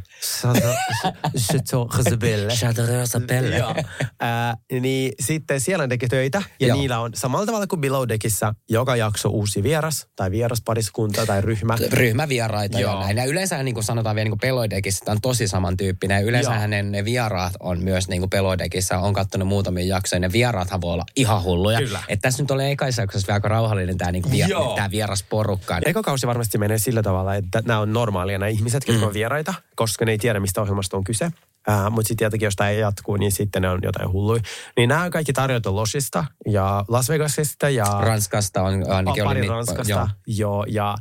Chateau Rosabelle. Chateau Rosabelle. Joo. Niin sitten siellä ne tekee töitä. Ja niillä on samalla tavalla kuin Below Deckissä joka jakso uusi vieras. Tai vieraspariskunta tai ryhmä. Ryhmävieraita ja näin. Ja yleensä niin kuin sanotaan vielä niin kuin Below Deckissä, tämä on tosi samantyyppinen. Ja yleensähän ne vieraat on myös niin kuin Below Deckissä. On katsonut muutamia jaksoja. Ne vieraathan voi olla ihan hulluja. Että tässä nyt oli ekassa jaksossa vielä aika rauhallinen tämä tämä vieras porukka. Eka kausi varmasti menee sillä tavalla, että nämä on normaalia nämä ihmiset, jotka on vieraita, koska ne ei tiedä, mistä ohjelmasta on kyse. Mutta sitten tietenkin, jos tämä ei jatkuu, niin sitten ne on jotain hulluja. Niin nämä on kaikki tarjottu Losista ja Las Vegasista ja... Ranskasta on ainakin pari Ranskasta. Joo, ja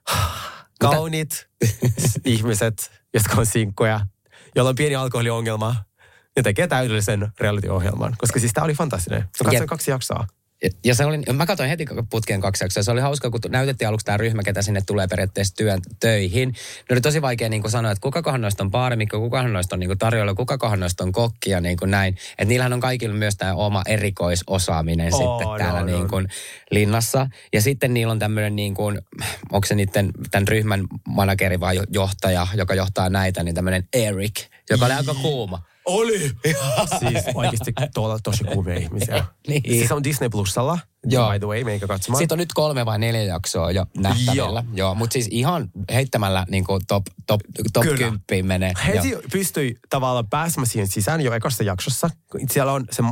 kauniit ihmiset, jotka on sinkkoja, joilla on pieni alkoholiongelma. Ja tekee täydellisen reality-ohjelman, koska siis tämä oli fantastinen. Mä katsoin 2 jaksoa. Ja se oli, mä katsoin heti putkeen 2 jaksoa. Se oli hauska, kun näytettiin aluksi tämä ryhmä, ketä sinne tulee periaatteessa töihin. Ne oli tosi vaikea sanoa, että kukakohan noista on baarimikko, kukakohan noista on tarjoilla, kukakohan noista on kokki ja näin. Että niillähän on kaikilla myös tämä oma erikoisosaaminen sitten täällä linnassa. Ja sitten niillä on tämmöinen, onko se niiden tämän ryhmän manageri vai johtaja, joka johtaa näitä, niin tämmöinen Eric, joka oli aika kuuma. Oli! Siis oikeasti tuolla tosi kuumia ihmisiä. Niin. Siis on Disney Plusalla. Joo. By the way, meikä katsomaan. Siitä on nyt 3 vai 4 jaksoa jo nähtävillä. Joo. Mutta siis ihan heittämällä top 10 menee. Heti pystyi tavallaan pääsemään siihen sisään jo ekassa jaksossa. Siellä on se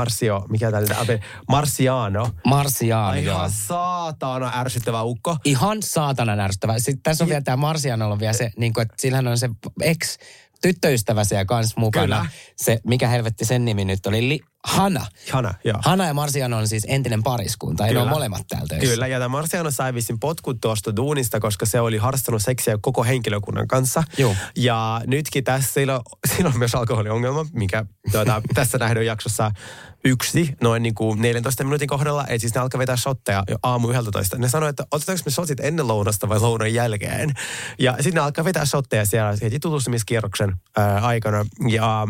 Marciano, joo. Saatana ärsyttävä ukko. Ihan saatana ärsyttävä. Sitten tässä on vielä tämä Marciano on vielä se, että sillähän on se ex tyttöystävä siellä kanssa mukana. Kyllä. Se, mikä helvetti sen nimi nyt oli? Hana. Hana, joo. Hana ja Marciano on siis entinen pariskunta. Ei ne ole molemmat täältä töissä. Kyllä, ja tämä Marciano sai vissiin potkut tuosta duunista, koska se oli harrastanut seksiä koko henkilökunnan kanssa. Joo. Ja nytkin tässä siinä on myös alkoholiongelma, mikä tässä nähdään jaksossa 1, noin niin kuin 14 minuutin kohdalla. Että siis ne alkaa vetää shotteja jo aamu 11. Ne sanoi, että otetaanko me shotit ennen lounasta vai lounan jälkeen. Ja sitten ne alkaa vetää shotteja siellä heti tutustumiskierroksen aikana. Ja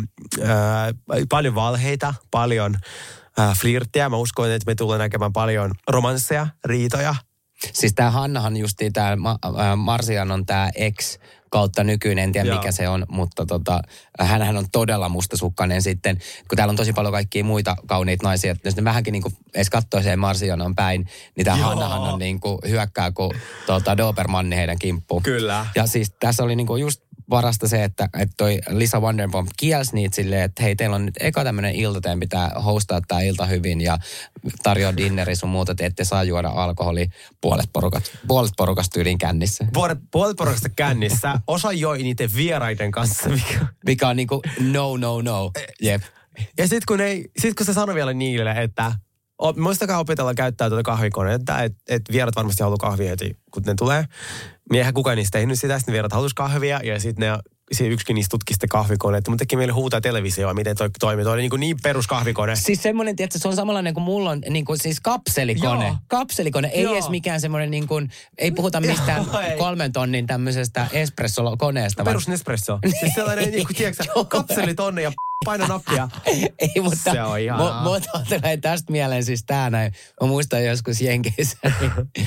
paljon valheita, paljon flirttiä. Mä uskon, että me tullaan näkemään paljon romansseja, riitoja. Siis tää Hannahan justiin tää Marcianon tää ex kautta nykyinen, en tiedä mikä se on, mutta hänhän on todella mustasukkainen sitten, kun täällä on tosi paljon kaikkia muita kauniita naisia, että jos ne vähänkin niinku edes katsoo siihen Marcianon päin, niin tää Hannahan on niinku hyökkää kuin Dobermanni heidän kimppuun. Kyllä. Ja siis tässä oli niinku just parasta se, että toi Lisa Vanderpump kielsi niitä silleen, että hei, teillä on nyt eka tämmöinen ilta, teidän pitää hostaa tää ilta hyvin ja tarjoa dinneri sun muuta, te ette saa juoda alkoholi puolet porukasta tyyliin kännissä. Puolet porukasta kännissä. Osa joi niiden vieraiden kanssa. Mikä on niinku no. Jep. Ja sit kun se sanoi vielä niille, että muistakaa opetella käyttää tuota kahvikonetta, että vierat varmasti haluaa kahvia heti, kun ne tulee. Niin eihän kukaan niistä tehnyt sitä, sitten vierat halusi kahvia ja sitten yksikin niistä tutki sitten kahvikoneetta, mutta teki meille huutaa televisioa, miten toi toimii. Toi oli niin perus kahvikone. Siis semmoinen, että se on samanlainen kuin mulla on siis kapselikone. Joo. Kapselikone, ei edes mikään semmoinen niin kuin, ei puhuta mistään 3 tonnin tämmöisestä espresso-koneesta. Perus Nespresso. Siis sellainen, niin kuin tiedätkö kapselitonne ja paino nappia. Ei, mutta se on ihanaa. Mutta tulee tästä mieleen siis tää näin. Mä muistan joskus Jenkeissä, niin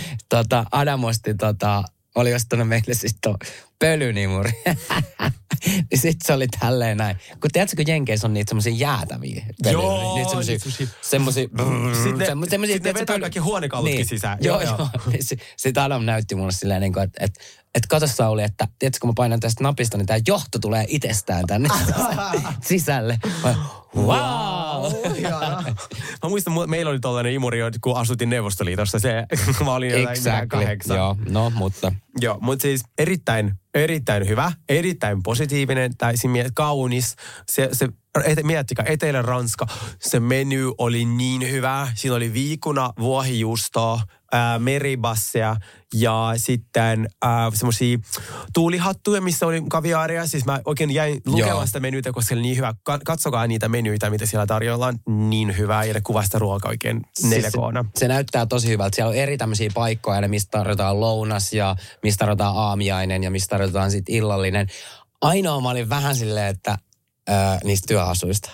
Adam osti oli ostanut meille siis pölynimuri. Niin sit se oli tälleen näin. Kun tiedätkö, kun Jenkeissä on niitä semmosia jäätäviä pölyniä. Niitä semmosia. Sitten ne vetää kaikki huonekalutkin niin sisään. Joo. Sitten Adam näytti mulle silleen, että kato Sauli, että tiedätkö, kun mä painan tästä napista, niin tää johto tulee itsestään tänne sisälle. Wow! Mä muistan, meillä oli tollainen imuri, kun asuttiin Neuvostoliitossa. Mä olin jotain 8. Joo, no mutta. Joo, mutta siis erittäin hyvä, erittäin positiivinen, tai kaunis. Miettikää, Etelä-Ranska, se menu oli niin hyvä. Siinä oli viikuna, vuohijuustoa, meribasseja ja sitten semmoisia tuulihattuja, missä oli kaviaaria. Siis mä oikein jäin lukemaan sitä menyitä, koska se oli niin hyvä. Katsokaa niitä menyitä, mitä siellä tarjoillaan. Niin hyvää ja ne kuvasta ruoka oikein 4K:na. Se näyttää tosi hyvältä. Siellä on eri tämmöisiä paikkoja, mistä tarjotaan lounas ja mistä tarjotaan aamiainen ja mistä tarjotaan sitten illallinen. Ainoa mä olin vähän silleen, että niistä työasuista.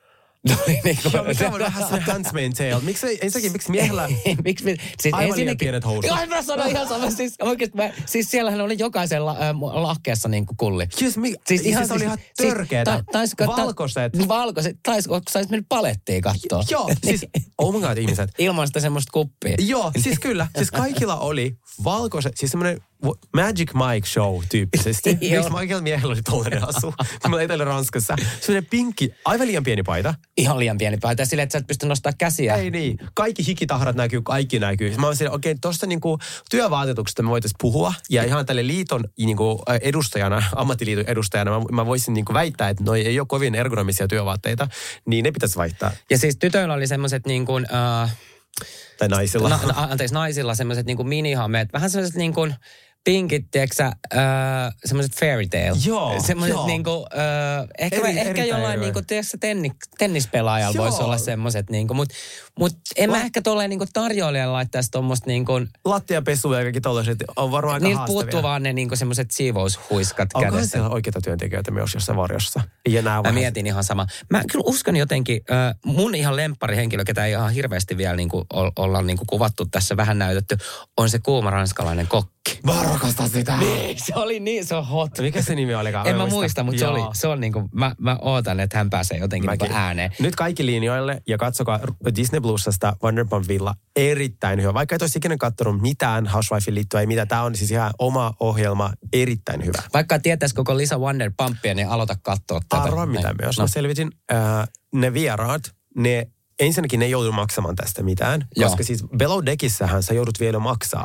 Mikä on vähän se Handmaid's Tale. Miksi miehellä aivan liian pienet housut? Joo, mä sanoin ihan sama. Siis oikeesti siis siellähän oli jokaisen lahkeessa niin kuin kulli. Siis se oli ihan törkeetä. Valkoiset. Valkoiset. Saisit mennyt palettiin kattoo. Joo, siis oh my god, ihmiset. Ilman sitä semmoista kuppia. Joo, siis kyllä. Siis kaikilla oli valkoiset, siis semmoinen Magic Mike show tyyppisesti. Miksi kaikilla miehellä oli tollainen asu? Kun mä Etelä-Ranskassa. Semmoinen pinkki, aivan liian pieni paita. Ihan liian pieni paita. Silleen, että sä et pysty nostaa käsiä. Ei niin. Kaikki hikitahrat näkyy, kaikki näkyy. Mä oon siellä, okei, tosta niinku työvaatetuksesta me voitaisiin puhua. Ja ihan tälle liiton niinku edustajana, ammattiliiton edustajana, mä voisin niinku väittää, että noi ei ole kovin ergonomisia työvaatteita. Niin ne pitäisi vaihtaa. Ja siis tytöillä oli semmoiset niin kuin tai naisilla. Naisilla semmoiset niin kuin minihameet. Vähän semmoiset niin kuin pinkit, tiedätkö semmoiset fairy tale. Joo, semmoiset niinku, ehkä jollain niinku, tiedätkö tennispelaajalla voisi olla semmoiset niinku, mut en mä ehkä tolleen niinku tarjoilijan laittaisi tommoista niinku. Lattiapesu ja kaikki tollaiset on varmaan aika haastavia. Niiltä puuttuu vaan ne niinku semmoiset siivoushuiskat kädessä. Onko siellä oikeita työntekijöitä myös jossain varjossa? Mä mietin ihan sama. Mä kyllä uskon jotenkin, mun ihan lempparihenkilö, ketä ei ihan hirveästi vielä niinku olla niinku kuvattu tässä, vähän näytetty, on se kuuma ranskalainen kokki. Mä rakastan sitä. Niin, se on hot. Mikä se nimi olikaan? En mä muista, mutta se on niinku, mä ootan, että hän pääsee jotenkin niinku ääneen. Nyt kaikki linjoille ja katsokaa Disney Plusasta Vanderpump Villa. Erittäin hyvä. Vaikka et olisi ikinä katsonut mitään Housewifeen liittyä, ei mitään. Tää on siis ihan oma ohjelma. Erittäin hyvä. Vaikka tietäisi koko Lisa Vanderpumpia, niin aloita katsoa tätä. Arvaa mitä myös. No. Mä selvitin. Ne vieraat, ensinnäkin ne ei joudu maksamaan tästä mitään. Koska siis Below Deckissähän sä joudut vielä maksaa.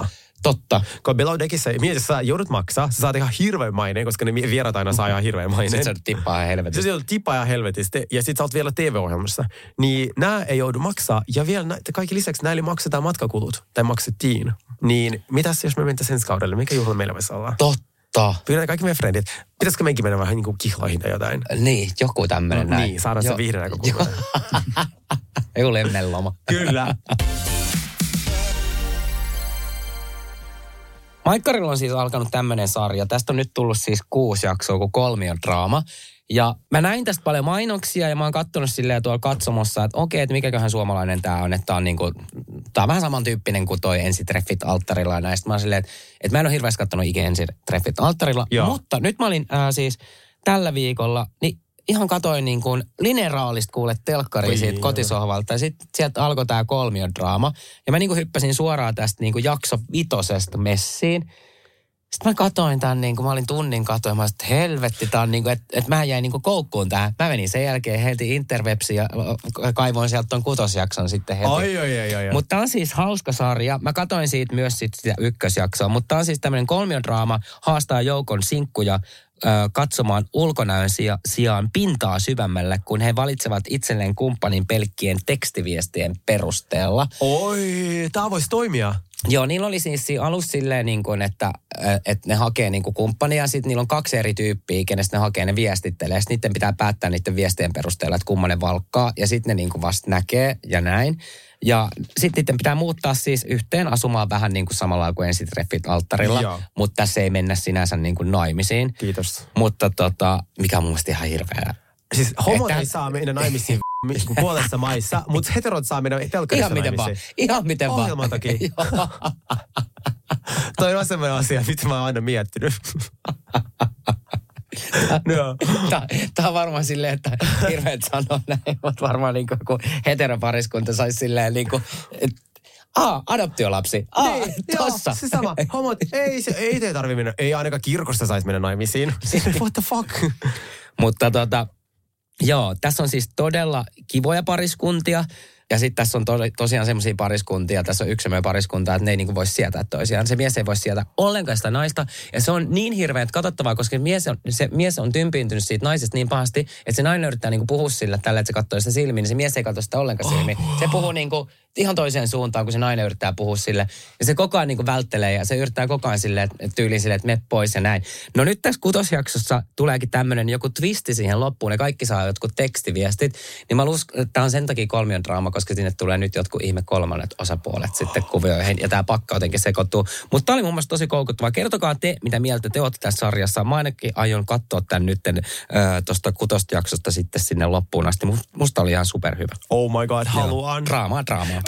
Totta. Kun Below Deckissä, mieti, sä joudut maksaa, sä saat ihan hirveän maineen, koska ne vieraat aina saa ihan hirveän maineen. Sitten sä tippaa ihan helvetistä. Sitten sä tippaa ihan helvetistä, ja sit sä oot vielä TV-ohjelmassa. Niin nää ei joudu maksaa, ja vielä kaikki lisäksi näille maksetaan matkakulut, tai maksettiin. Niin mitäs jos me mentäisiin ensi kaudelle, mikä juhla meillä voisi olla? Totta. Pyydetään kaikki meidän frendit. Pitäisikö meikin mennä vähän niin kuin kihloihin tai jotain? Niin, joku tämmöinen näin. Niin, saadaan se vihreä näkökulma. Joku lemmelloma. Kyllä. Maikkarilla on siis alkanut tämmöinen sarja. Tästä on nyt tullut siis 6 jaksoa, kuin kolmiodraama. Ja mä näin tästä paljon mainoksia ja mä oon kattonut silleen tuolla katsomossa, että okei, että mikäköhän suomalainen tää on. Että tää on niinku, tää on vähän samantyyppinen kuin toi Ensitreffit alttarilla ja näistä. Mä oon silleen, että mä en ole hirveästi kattonut ikinä Ensitreffit alttarilla. Joo. Mutta nyt mä olin siis tällä viikolla, niin ihan katoin niin kuin lineaarista telkkaria siitä kotisohvalta. Ja sitten sieltä alkoi tää kolmiodraama. Ja mä niin kuin hyppäsin suoraan tästä niin kuin jakso 5 messiin. Sitten mä katoin tämän, niin kuin mä olin tunnin katoin, mä että helvetti, tää on niin kuin, että mä jäin niin kuin koukkuun tähän. Mä menin sen jälkeen heti interwebsiin ja kaivoin sieltä ton 6. jakson sitten heti. Ai. Mutta tää on siis hauska sarja. Mä katoin siitä myös sitä 1. jaksoa, mutta tää on siis tämmöinen kolmiodraama, haastaa joukon sinkkuja katsomaan ulkonäön sijaan pintaa syvemmälle, kun he valitsevat itselleen kumppanin pelkkien tekstiviestien perusteella. Oi, tää voisi toimia. Joo, niillä oli siis alussa silleen, niin kuin, että ne hakee niin kuin kumppania, ja sitten niillä on 2 eri tyyppiä, kenestä ne hakee, ne viestittelee. Sitten niiden pitää päättää niiden viestien perusteella, että kummanen valkkaa, ja sitten ne niin kuin vasta näkee ja näin. Ja sitten niiden pitää muuttaa siis yhteen asumaan vähän niin kuin samalla kuin Ensitreffit alttarilla, joo. Mutta tässä ei mennä sinänsä niin kuin naimisiin. Kiitos. Mutta mikä on mun mielestä ihan hirveä. Siis homot ei saa mennä naimisiin puolessa maissa, mutta heterot saa mennä telkkarissa naimisiin. Ihan miten vaan. Ohjelman takia. Toi on sellainen asia, mitä mä oon aina miettinyt. No. Tämä on varmaan silleen, että hirveet sanoo näin, mutta varmaan niin kuin heteropariskunta saisi silleen niin kuin, adoptiolapsi. Tossa. Joo, se sama. Homot, ei tarvitse mennä. Ei ainakaan kirkosta saisi mennä naimisiin. What the fuck? Mutta joo, tässä on siis todella kivoja pariskuntia. Ja sitten tässä on tosiaan semmoisia pariskuntia, tässä on yksilöpariskunta, että ne ei niinku voi sietää toisiaan. Se mies ei voi sietää ollenkaan sitä naista. Ja se on niin hirveän katsottavaa, koska se mies on tympiintynyt siitä naisesta niin pahasti, että se nainen yrittää niinku puhua sille tällä, että se katsoo sitä silmiin, niin se mies ei katso sitä ollenkaan silmiin. Se puhuu niinku ihan toiseen suuntaan, kun se nainen yrittää puhua sille. Ja se koko ajan niinku välttelee ja se yrittää koko ajan silleen, että tyyliin silleen, että mene pois ja näin. No nyt tässä 6. jaksossa tuleekin tämmöinen joku twisti siihen loppuun. Ne kaikki saa jotkut tekstiviestit. Niin mä uskon, että tämä on sen takia kolmiodraama, koska sinne tulee nyt jotkut ihme 3. osapuolet sitten kuvioihin. Ja tämä pakka jotenkin sekoittuu. Mutta tämä oli mun mielestä tosi koukuttavaa. Kertokaa te, mitä mieltä te olette tässä sarjassa. Mä ainakin aion katsoa tämän nyt tuosta 6. jaksosta sitten sinne loppuun asti. Musta oli ihan superhyvä. Oh my god, haluan. Draamaa.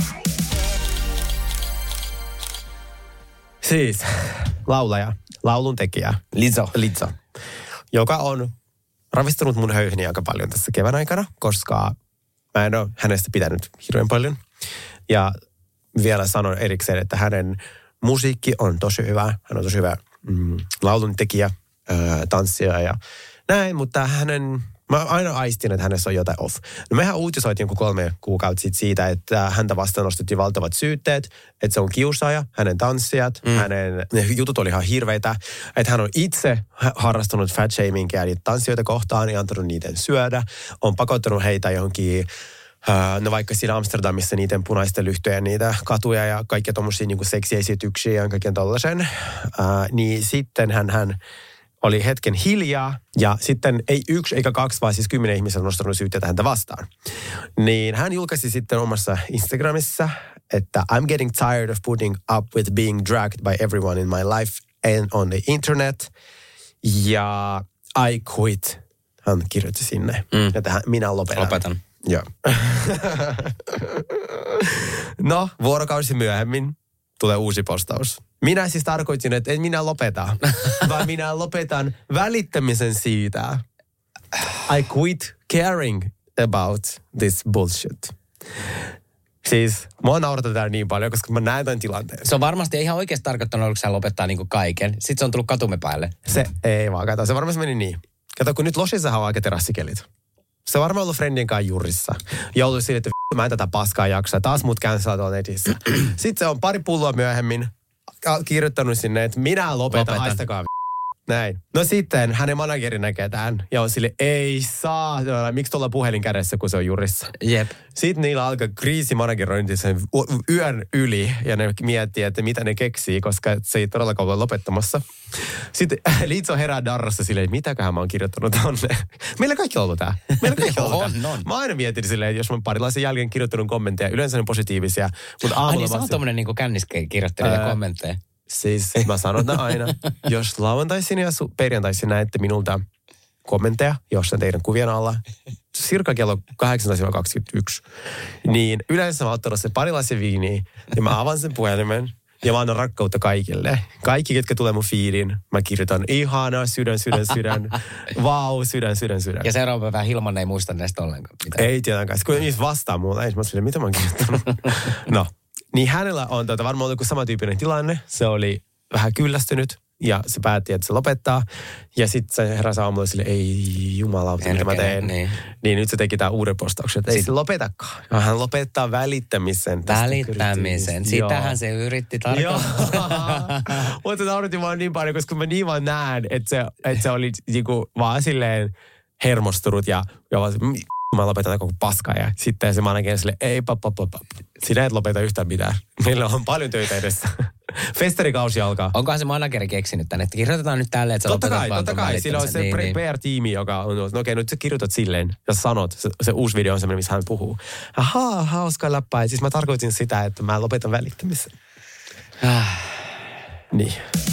Siis laulaja, laulun tekijä. Lizzo. Joka on ravistanut mun höyheni aika paljon tässä kevään aikana, koska mä en ole hänestä pitänyt hirveän paljon. Ja vielä sanon erikseen, että hänen musiikki on tosi hyvä. Hän on tosi hyvä laulun tekijä, tanssija ja näin, mutta mä aina aistin, että hänessä on jotain off. No mehän uutisoitiin joku 3 kuukautta siitä, että häntä vastaan nostettiin valtavat syytteet, että se on kiusaaja, hänen tanssijat, ne jutut oli ihan hirveitä, että hän on itse harrastanut fatshamingia niitä tanssijoita kohtaan ja antanut niiden syödä, on pakottanut heitä johonkin, no vaikka siinä Amsterdamissa niiden punaisten lyhtyjen niitä katuja ja kaikkia tommosia niinku seksiesityksiä ja kaiken tollaisen, niin sitten hän oli hetken hiljaa ja sitten ei 1 eikä 2, vaan siis 10 ihmistä on nostanut syytteitä häntä vastaan. Niin hän julkaisi sitten omassa Instagramissa, että I'm getting tired of putting up with being dragged by everyone in my life and on the internet. Ja I quit. Hän kirjoitti sinne, että minä lopetan. Joo. No, vuorokausi myöhemmin tulee uusi postaus. Minä siis tarkoitin, että en minä lopeta, vaan minä lopetan välittämisen siitä. I quit caring about this bullshit. Siis mua nauratetaan niin paljon, koska mä näen tämän tilanteen. Se on varmasti ihan oikeasti tarkoittanut, että se lopettaa niinku kaiken. Sitten se on tullut katumme päälle. Se ei vaan, kato. Se varmasti meni niin. Kato, kun nyt Losissahan on aika terassikelit. Se on varmaan ollut friendin kanssa jurissa. Ja ollut sille, että mä en tätä paskaa jaksaa. Taas mut känsää tuolla netissä. Sitten se on pari pulloa myöhemmin. kirjoittanut sinne, että minä lopetan. Haistakaa näin. No sitten hänen manageri näkee tämän ja on sille, ei saa. Miksi tuolla puhelin kädessä, kun se on jurissa? Jep. Sitten niillä alkaa kriisimanagerointi sen yön yli ja ne miettii, että mitä ne keksii, koska se ei todellakaan ole lopettamassa. Sitten Liitso herää darrassa silleen, että mitäköhän mä oon kirjoittanut tonne. Meillä kaikki on ollut tää. Mä aina mietin silleen, että jos mä parilaisen jälkeen kirjoittanut kommentteja, yleensä ne positiivisia, mutta aamulla... niin sä oot tommonen niinku känniskirjoittelija kommentteja. Siis mä sanon aina, jos lauantaisin ja perjantaisin näette minulta kommentteja jossain teidän kuvien alla, cirka kello 18-21, niin yleensä mä oon ottanut sen parilaisen viiniä ja mä avaan sen puhelimen ja mä annan rakkautta kaikille. Kaikki, ketkä tulee mun feedin, mä kirjoitan ihana, sydän, vau, sydän. Ja seuraava päivä Hilman ei muista näistä ollenkaan. Ei tietenkään. Kun niistä vastaa mulle, ei mä silleen, mitä mä oon kirjoittanut? No. Niin hänellä on varmaan ollut samantyyppinen tilanne. Se oli vähän kyllästynyt ja se päätti, että se lopettaa. Ja sitten se heräsi aamulla sille, ei jumalauta, mitä mä teen. Niin nyt se teki tämän uuden postauksen, että ei se lopetakaan. Hän lopettaa välittämisen. Välittämisen. Sitähän se yritti tarkoittaa. Mutta nauratti vaan niin paljon, koska mä niin vaan näen, että se oli niinku vaan silleen hermostunut ja vaan mä lopetan koko paskaa ja sitten se manageri sille, ei sinä et lopeta yhtään mitään. Meillä on paljon töitä edessä. Festarikausi alkaa. Onkohan se manageri keksinyt tänne, että kirjoitetaan nyt tälleen, että sä lopetat vaan. Totta kai. Sillä on se PR-tiimi, joka on, no okei, nyt sä kirjoitat silleen ja sanot, se uusi video on semmoinen, missä hän puhuu. Ahaa, hauska läppä. Ja siis mä tarkoitin sitä, että mä lopetan välittämisen. Niin.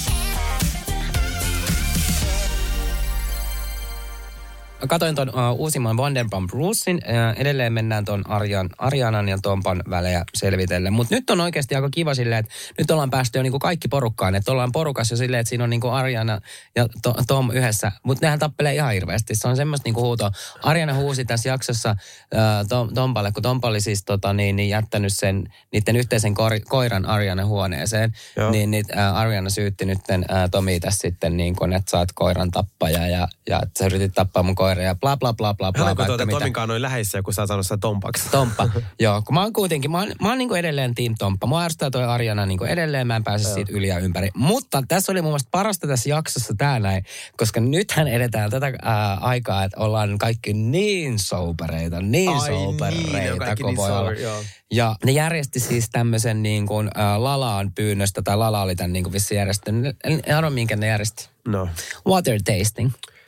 Katoin ton uusimman Vanderpump Rulesin. Edelleen mennään ton Arianan ja Tompan välejä selvitellen. Mutta nyt on oikeasti aika kiva silleen, että nyt ollaan päästy jo niinku kaikki porukkaan. Että ollaan porukassa jo silleen, että siinä on niinku Ariana ja Tom yhdessä. Mutta nehän tappelee ihan hirveästi. Se on semmoista niinku huutoa. Ariana huusi tässä jaksossa Tompalle, kun Tompa oli siis jättänyt sen niiden yhteisen koiran Ariana huoneeseen. Joo. Niin Ariana syytti nyt Tomia tässä sitten, niin kun, että sä oot koiran tappaja ja että sä yritit tappaa mun koiran. Ja bla bla bla bla bla. Oletko Tominkaan noin läheisiä, kun sä oot sanonut sitä Tompaksi? Tomppa, joo. Kun mä oon kuitenkin, mä oon niinku edelleen team Tomppa. Mua arvostaa toi Ariana niinku edelleen, mä en pääse siitä yli ja ympäri. Mutta tässä oli mun mielestä parasta tässä jaksossa tää näin, koska nythän edetään tätä aikaa, että ollaan kaikki niin sobereita kun voi olla. Ja ne järjesti siis tämmöisen niin kuin Lalaan pyynnöstä, tai Lala oli tämän niin kuin vissiin järjestänyt. En arvo, minkä ne järjesti. No. Water tasting.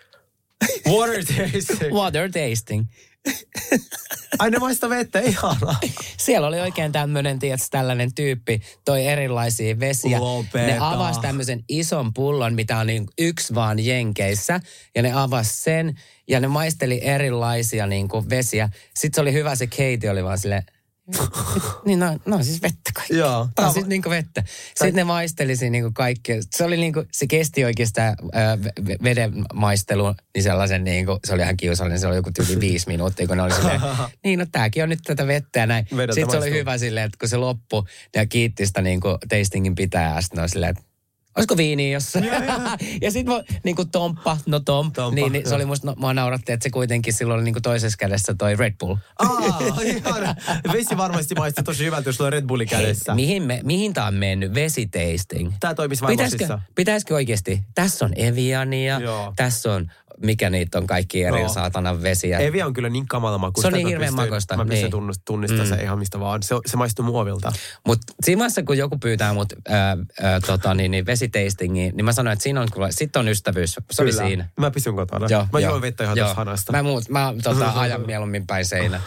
Water tasting. Ai ne maista vettä, ihanaa. Siellä oli oikein tämmöinen, tietysti tällainen tyyppi, toi erilaisia vesiä. Lopeta. Ne avasi tämmöisen ison pullon, mitä on niin yksi vaan Jenkeissä. Ja ne avasi sen, ja ne maisteli erilaisia niin kuin vesiä. Sitten se oli hyvä, se Katie oli vaan silleen, niin no siis vettä kaikki. Joo. Tämä on siis niinku vettä. Sitten ne maistelisi niinku kaikki. Se oli niinku, se kesti oikeastaan veden maistelu, niin sellaisen niinku, se oli ihan kiusallinen, se oli joku tyyli 5 minuuttia, kun ne oli silleen, niin no tääkin on nyt tätä vettä ja näin. Sitten se oli hyvä silleen, että kun se loppui, ne kiitti sitä niinku tastingin pitää, ja sitten ne silleen, että olisiko viiniä jossain? Ja sitten niinku Tomppa, niin se oli musta, mua nauratti, että se kuitenkin silloin oli niinku toisessa kädessä toi Red Bull. Ihana. Vesi varmasti maistuu tosi hyvältä, jos sulla on Red Bullin kädessä. Mihin tää on mennyt? Vesitasting. Tää toimisi varmastissa. Pitäisikö oikeasti? Tässä on Eviania, tässä on, mikä niitä on kaikki eri saatanan vesiä. Evia on kyllä niin kamala maku. Se on niin hirveän makoista. Mä pystyn tunnistaa se ihan mistä vaan. Se maistuu muovilta. Mutta siinä vaiheessa, kun joku pyytää mut vesitastingiin, niin mä sanoin, että siinä on kyllä, sit on ystävyys. Se oli siinä. Mä pysyn kotona. Mä juon vettä ihan tuossa hanasta. Mä ajan mieluummin päin seinä.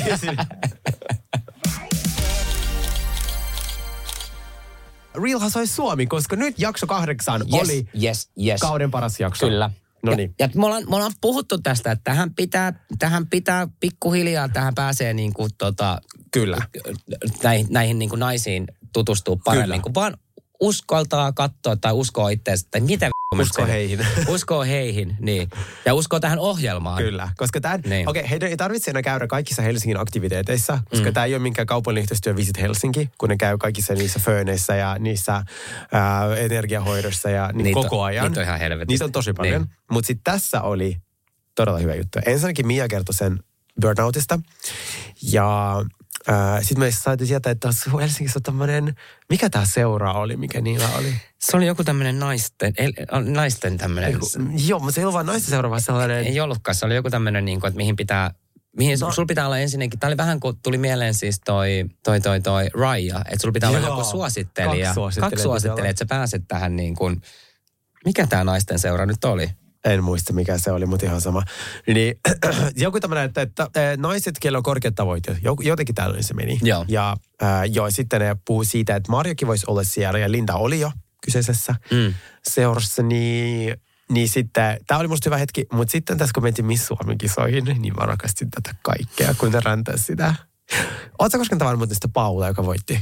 Real Housewives Suomi, koska nyt jakso 8 oli kauden paras jakso. Kyllä. Noniin. Ja me ollaan puhuttu tästä, että tähän pitää pikkuhiljaa, tähän pääsee niin kuin kyllä. Näihin niin kuin naisiin tutustua paremmin, kun vaan uskaltaa katsoa tai uskoo itseänsä, tai mitä uskoo heihin. Uskoo heihin, niin. Ja uskoo tähän ohjelmaan. Kyllä, koska heidän ei tarvitse enää käydä kaikissa Helsingin aktiviteeteissa, koska tämä ei ole minkään kaupallinen yhteistyö Visit Helsinki, kun ne käy kaikissa niissä fööneissä ja niissä energiahoidossa ja koko ajan. Niitä on ihan helvetin. Niitä on tosi paljon. Niin. Mutta sitten tässä oli todella hyvä juttu. Ensinnäkin Mia kertoi sen burnoutista. Ja sitten me saatiin tietää, että Helsingissä on tämmöinen, mikä tämä seura oli, mikä niillä oli? Se oli joku tämmöinen naisten tämmöinen. Joo, mutta se ei ollut vaan naisten seura, vaan sellainen. Ei ollutkaan, se oli joku tämmöinen, niin kuin, että mihin sulla pitää olla ensinnäkin, tämä oli vähän kuin tuli mieleen siis toi Raya, että sulla pitää olla joku suosittelija. Kaksi suosittelijaa, että sä pääset tähän niin kuin, mikä tämä naisten seura nyt oli? En muista, mikä se oli, mutta ihan sama. Niin, joku tämmöinen, että naiset, kello on korkeat tavoitteet. Jotenkin tällainen se meni. Joo. Ja sitten ne puhui siitä, että Marjokin voisi olla siellä, ja Linda oli jo kyseisessä seurassa, niin sitten, tämä oli musta hyvä hetki, mutta sitten tässä kun mentiin Miss Suomen kisoihin, niin mä rakastin tätä kaikkea, kun ne räntäisi sitä. Oletko koskaan tavannut muuten sitä Paula, joka voitti?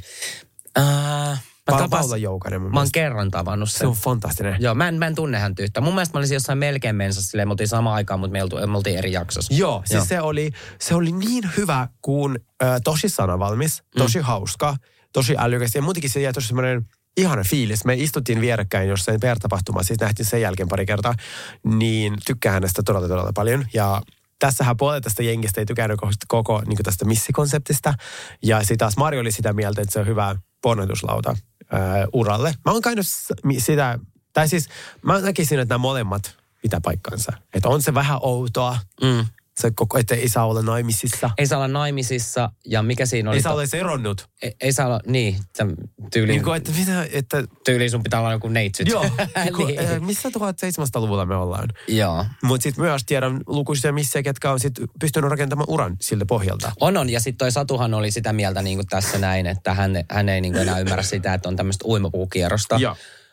Paula Joukanen. Mä oon kerran tavannut sen. Se on fantastinen. Joo, mä en tunne hän yhtään. Mun mielestä mä olisin jossain melkein mensassa silleen, me oltiin samaan aikaan, mutta me oltiin eri jaksossa. Joo, siis se oli niin hyvä, kun tosi sanavalmis, tosi hauska, tosi älykäs. Ja muutenkin se jäi tosi semmoinen ihana fiilis. Me istuttiin vierekkäin jossain PR-tapahtumassa, siis nähtiin sen jälkeen pari kertaa, niin tykkää hänestä todella paljon. Ja tässähän puolet tästä jengistä ei tykännyt koko niin tästä missikonseptista. Ja sitten taas Marjo oli sitä mieltä, että se on hyvä ponnoituslauta uralle. Mä oon käynyt sitä, tai siis mä näkisin, että nämä molemmat pitää paikkansa. Että on se vähän outoa, että ei saa olla naimisissa. Ei saa olla naimisissa, ja mikä siinä oli? Ei saa olla eronnut. Ei saa olla, niin, tyyliin. Niin kuin, että tyyliin sun pitää olla joku neitsyt. Joo, niin. Missä 1700-luvulla me ollaan? Joo. Mutta sitten myös tiedän lukuisia missä, ketkä on sitten pystynyt rakentamaan uran siltä pohjalta. On, ja sitten toi Satuhan oli sitä mieltä niin kuin tässä näin, että hän ei niin kuin enää ymmärrä sitä, että on tämmöistä uimapukukierrosta. Joo.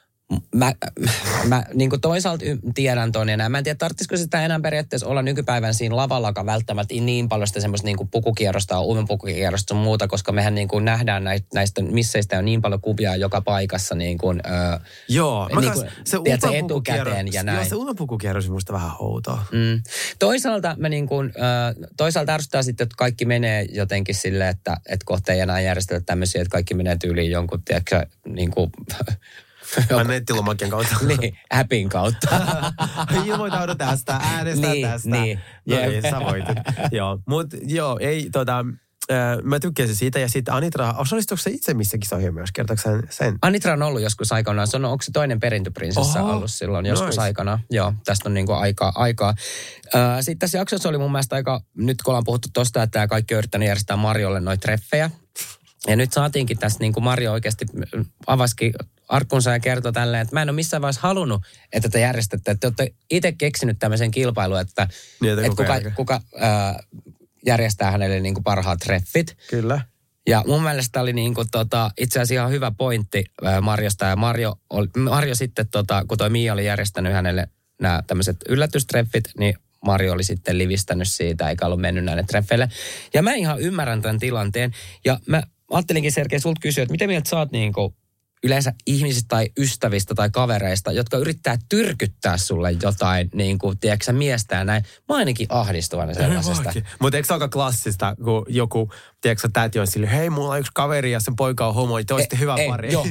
Mä niin kuin toisaalta tiedän ton enää. Mä en tiedä, tarvitsisiko sitä enää periaatteessa olla nykypäivän siinä lavallakaan välttämättä niin paljon sitä semmoista niin kuin pukukierrosta, uimapukukierrosta sun muuta, koska mehän niin kuin nähdään näistä misseistä on niin paljon kuvia joka paikassa niin kuin, joo, niin kuin, se etukäteen ja näin. Joo, se uimapukukierros on musta vähän outoa. Toisaalta me niin kuin, toisaalta ärsyttää sitten, että kaikki menee jotenkin silleen, että kohta ei enää järjestellä tämmöisiä, että kaikki menee tyyliin jonkun, tiedätkö, niin kuin nettilomakkeen kautta. Niin, appin kautta. Ilmoitaudu tästä, äänestä tästä. Niin. No niin, sä voitit. Joo, mutta joo, ei mä tykkäsin siitä. Ja sitten Anitra, osallistuiko se itse missä kisoihin myös? Kertoiko sen? Anitra on ollut joskus aikanaan. Se on, onko se toinen perintöprinsessa ollut silloin joskus aikana? Joo, tästä on niinku aikaa. Sitten tässä jaksossa oli mun mielestä aika, nyt kun ollaan puhuttu tosta, että tämä kaikki on yrittänyt järjestää Marjolle noita treffejä. Ja nyt saatiinkin tässä, niin kuin Marjo oikeasti avasikin arkkunsa ja kertoi tälleen, että mä en ole missään vaiheessa halunnut, että te järjestätte. Että te olette itse keksinyt tämmöisen kilpailun, että kuka järjestää hänelle niin kuin parhaat treffit. Kyllä. Ja mun mielestä oli niin kuin itse asiassa ihan hyvä pointti Marjosta. Ja Marjo sitten, kun toi Mia oli järjestänyt hänelle nämä tämmöiset yllätystreffit, niin Marjo oli sitten livistänyt siitä, eikä ollut mennyt näille treffeille. Ja mä ihan ymmärrän tämän tilanteen. Ja mä ajattelinkin, Sergei, sulta kysyä, että mitä mieltä sä oot niin kuin yleensä ihmisistä tai ystävistä tai kavereista, jotka yrittää tyrkyttää sulle jotain, niin kuin, tiedätkö miestä ja näin. Mä ainakin ahdistuvan sellaisesta. Mutta eikö se aika klassista, kun joku, tiedätkö täti on sille, hei, mulla on yksi kaveri ja sen poika on homo, niin te olisitte hyvä pari. Joo,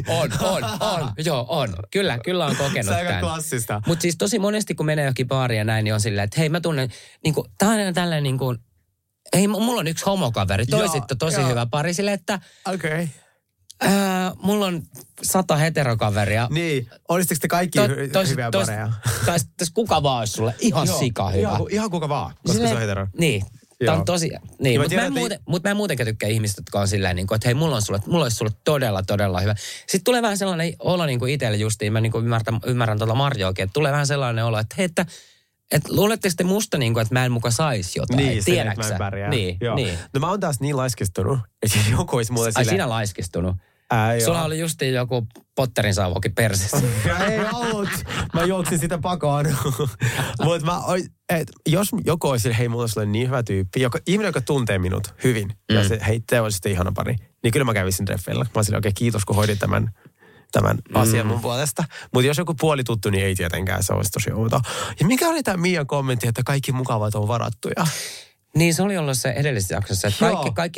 on. Kyllä on kokenut tämän. Se on aika klassista. Mutta siis tosi monesti, kun menee johonkin baariin ja näin, niin on silleen, että hei, mä tunnen, niin kuin, tää on tällainen niin kuin, hei, mulla on yksi homokaveri, toi sitten tosi hyvä pari, silleen, että okei. Mulla on 100 heterokaveria. Niin. Olisitteko te kaikki hyviä pareja? Tai kuka vaan olisi sulle ihan sika hyvä. Ihan kuka vaan, koska se on hetero. Niin. Tämä on tosi, niin, mutta mä en muutenkaan tykkää ihmistä, jotka on silleen, niin kuin, että hei, mulla olisi sulle todella hyvä. Sitten tulee vähän sellainen olo niin kuin itselle justiin, mä niin kuin ymmärrän tuota Marjoakin, että tulee vähän sellainen olo, että hei, että luuletteko te musta niin kuin, että mä en muka saisi jotain? Niin, tiedätkö mä en pärjää. Niin. No mä oon taas niin laiskistunut, että joku olisi mulle silleen. Ai sinä laiskistunut? Sulla oli justiin joku Potterin sauvokin persessä. Ei ollut. Mä juoksin sitä pakoon. Mutta jos joku olisi, hei, mulla olisi sulle niin hyvä tyyppi, ihminen, joka tuntee minut hyvin, ja se, hei, te olisitte ihana pari, niin kyllä mä kävisin treffeillä. Mä olisin okei, kiitos, kun hoidit tämän asian mun puolesta. Mutta jos joku puolituttu, niin ei tietenkään, se olisi tosi outoa. Ja mikä oli tämä Mian kommentti, että kaikki mukavat on varattuja? Niin, se oli ollut se edellisessä jaksossa, että kaikki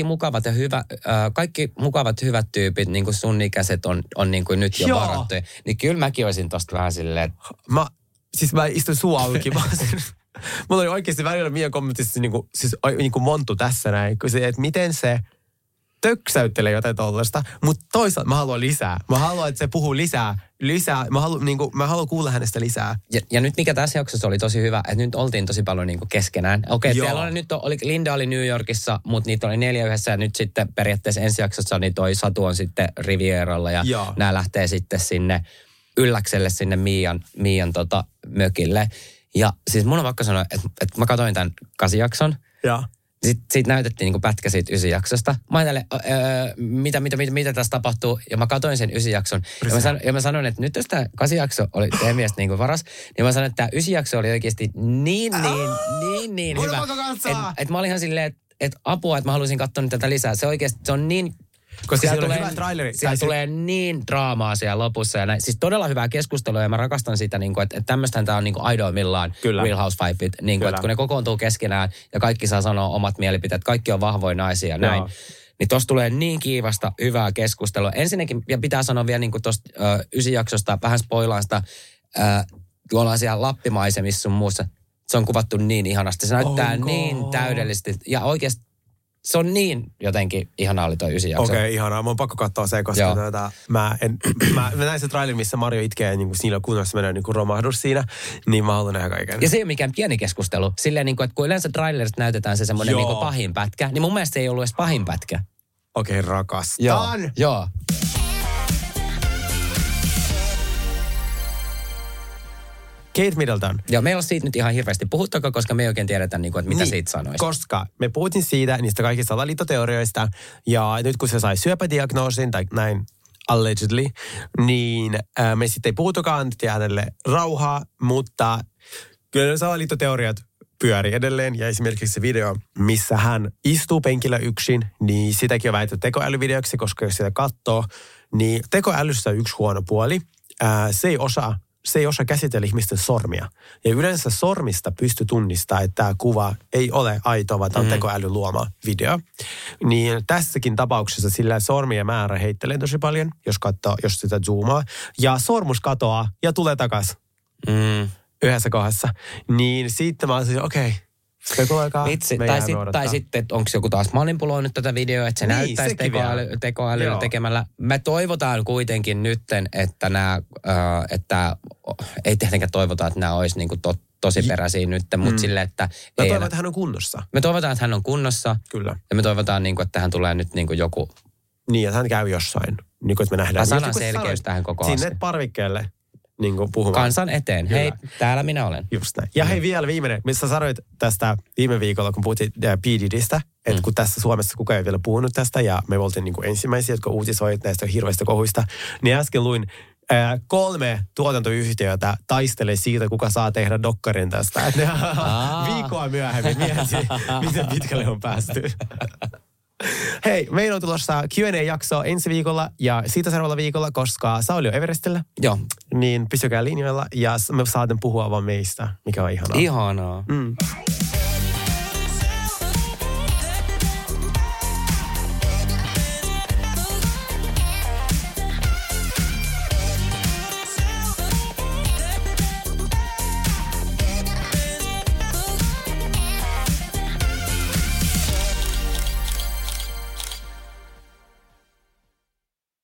mukavat hyvät tyypit, niin kuin sun ikäiset on niin kuin nyt jo varattuja. Niin kyllä mäkin olisin tosta vähän silleen, että mä istun suu auki. Mulla oli oikeasti välillä Mian kommentissa niin kuin monttu tässä näin, kun se, että miten se töksäyttelee jotain tollaista, mutta toisaalta mä haluan lisää. Mä haluan, että se puhuu lisää. Mä haluan kuulla hänestä lisää. Ja nyt mikä tässä jaksossa oli tosi hyvä, että nyt oltiin tosi paljon niinku keskenään. Okei, siellä oli Linda oli New Yorkissa, mutta niitä oli 4 yhdessä ja nyt sitten periaatteessa ensi jaksossa niin toi Satu on sitten Rivieralla ja nämä lähtee sitten sinne Ylläkselle sinne Miian mökille. Ja siis mun on vaikka sanoa, että mä katsoin tämän 8 jakson. Ja. Siitä näytettiin niinku pätkä siitä 9 jaksosta. Mä ajattelin, mitä tässä tapahtuu. Ja mä katsoin sen 9 jakson. Ja mä sanoin, että nyt jos tämä 8 jakso oli teidän mielestä niinku paras, niin mä sanoin, että tämä 9 jakso oli oikeasti niin hyvä. Että mä olin ihan silleen, että apua, että mä haluaisin katsoa nyt tätä lisää. Se oikeasti, se on niin... Koska siellä tulee hyvä traileri. Siellä tulee niin draamaa siellä lopussa. Ja näin. Siis todella hyvää keskustelua ja mä rakastan sitä, niin kuin, että tämmöistähän tämä on niin kuin aidoimmillaan Real Housewifeit. Niin kuin, että kun ne kokoontuu keskenään ja kaikki saa sanoa omat mielipiteet, kaikki on vahvoja naisia ja näin. Niin tossa tulee niin kiivasta, hyvää keskustelua. Ensinnäkin, ja pitää sanoa vielä niin kuin tuosta 9 jaksosta, vähän spoilaan sitä, kun ollaan siellä Lappimaisemissa sun muussa. Se on kuvattu niin ihanasti. Se näyttää niin täydellisesti ja oikeasti se on niin jotenkin ihanaa oli toi 9 jakso. Okei, ihanaa. Mä oon pakko katsoa se, koska mä näin se trailerin, missä Mario itkee ja niin kuin siinä kunnossa menee niin kuin romahdus siinä, niin mä haluan nähdä kaiken. Ja se ei ole mikään pieni keskustelu. Silleen, niin kuin, että kun yleensä trailerista näytetään se semmoinen niin kuin pahin pätkä, niin mun mielestä se ei ollut edes pahin pätkä. Okei, rakastan. Joo. Kate Middleton. Joo, meillä on siitä nyt ihan hirveästi puhuttakaan, koska me ei oikein tiedetä, että mitä siitä sanoisi. Koska me puhuttiin siitä, niistä kaikista salaliittoteorioista, ja nyt kun se sai syöpädiagnoosin, tai näin allegedly, niin me sitten ei puhutukaan, annettiin hänelle rauhaa, mutta kyllä ne salaliittoteoriat pyöri edelleen, ja esimerkiksi se video, missä hän istuu penkillä yksin, niin sitäkin on väitetty tekoälyvideoksi, koska jos sitä katsoo, niin tekoälyssä on yksi huono puoli. Se ei osaa käsitellä ihmisten sormia. Ja yleensä sormista pystyy tunnistamaan, että tämä kuva ei ole aito, vaan tämä on tekoälyn luoma video. Niin tässäkin tapauksessa sillä sormien määrä heittelee tosi paljon, jos sitä zoomaa. Ja sormus katoaa ja tulee takaisin yhdessä kohdassa. Niin sitten mä olisin, okei. Vitsi, tai sitten, että onko joku taas manipuloinut tätä videoa, että se näyttäisi tekoälyllä tekemällä. Me toivotaan kuitenkin nytten, että että ei tietenkään toivota, että nämä olisi niinku tosi peräisiä nyt, mutta sille, että... Me toivotaan, että hän on kunnossa. Me toivotaan, että hän on kunnossa. Kyllä. Ja me toivotaan, että hän tulee nyt joku... Niin, että hän käy jossain. Niin kuin, että me nähdään. Sanan selkeys tähän koko asiaan. Sinne parvikkeelle. Niin kuin puhumaan. Kansan eteen. Kyllä. Hei, täällä minä olen. Just näin. Ja hei vielä viimeinen, missä sanoit tästä viime viikolla, kun puhuttiin P. Diddystä, että kun tässä Suomessa kukaan ei vielä puhunut tästä, ja me oltiin niin kuin ensimmäisiä, jotka uutisoivat näistä hirveistä kohuista, niin äsken luin 3 tuotantoyhtiötä taistelee siitä, kuka saa tehdä dokkarin tästä. Viikkoa myöhemmin mietin, miten pitkälle on päästy. Hei, meillä on tulossa Q&A-jakso ensi viikolla ja siitä seuraavalla viikolla, koska Sauli on Everestillä. Joo. Niin pysykää linjoilla ja me saamme puhua vaan meistä, mikä on ihanaa. Ihanaa.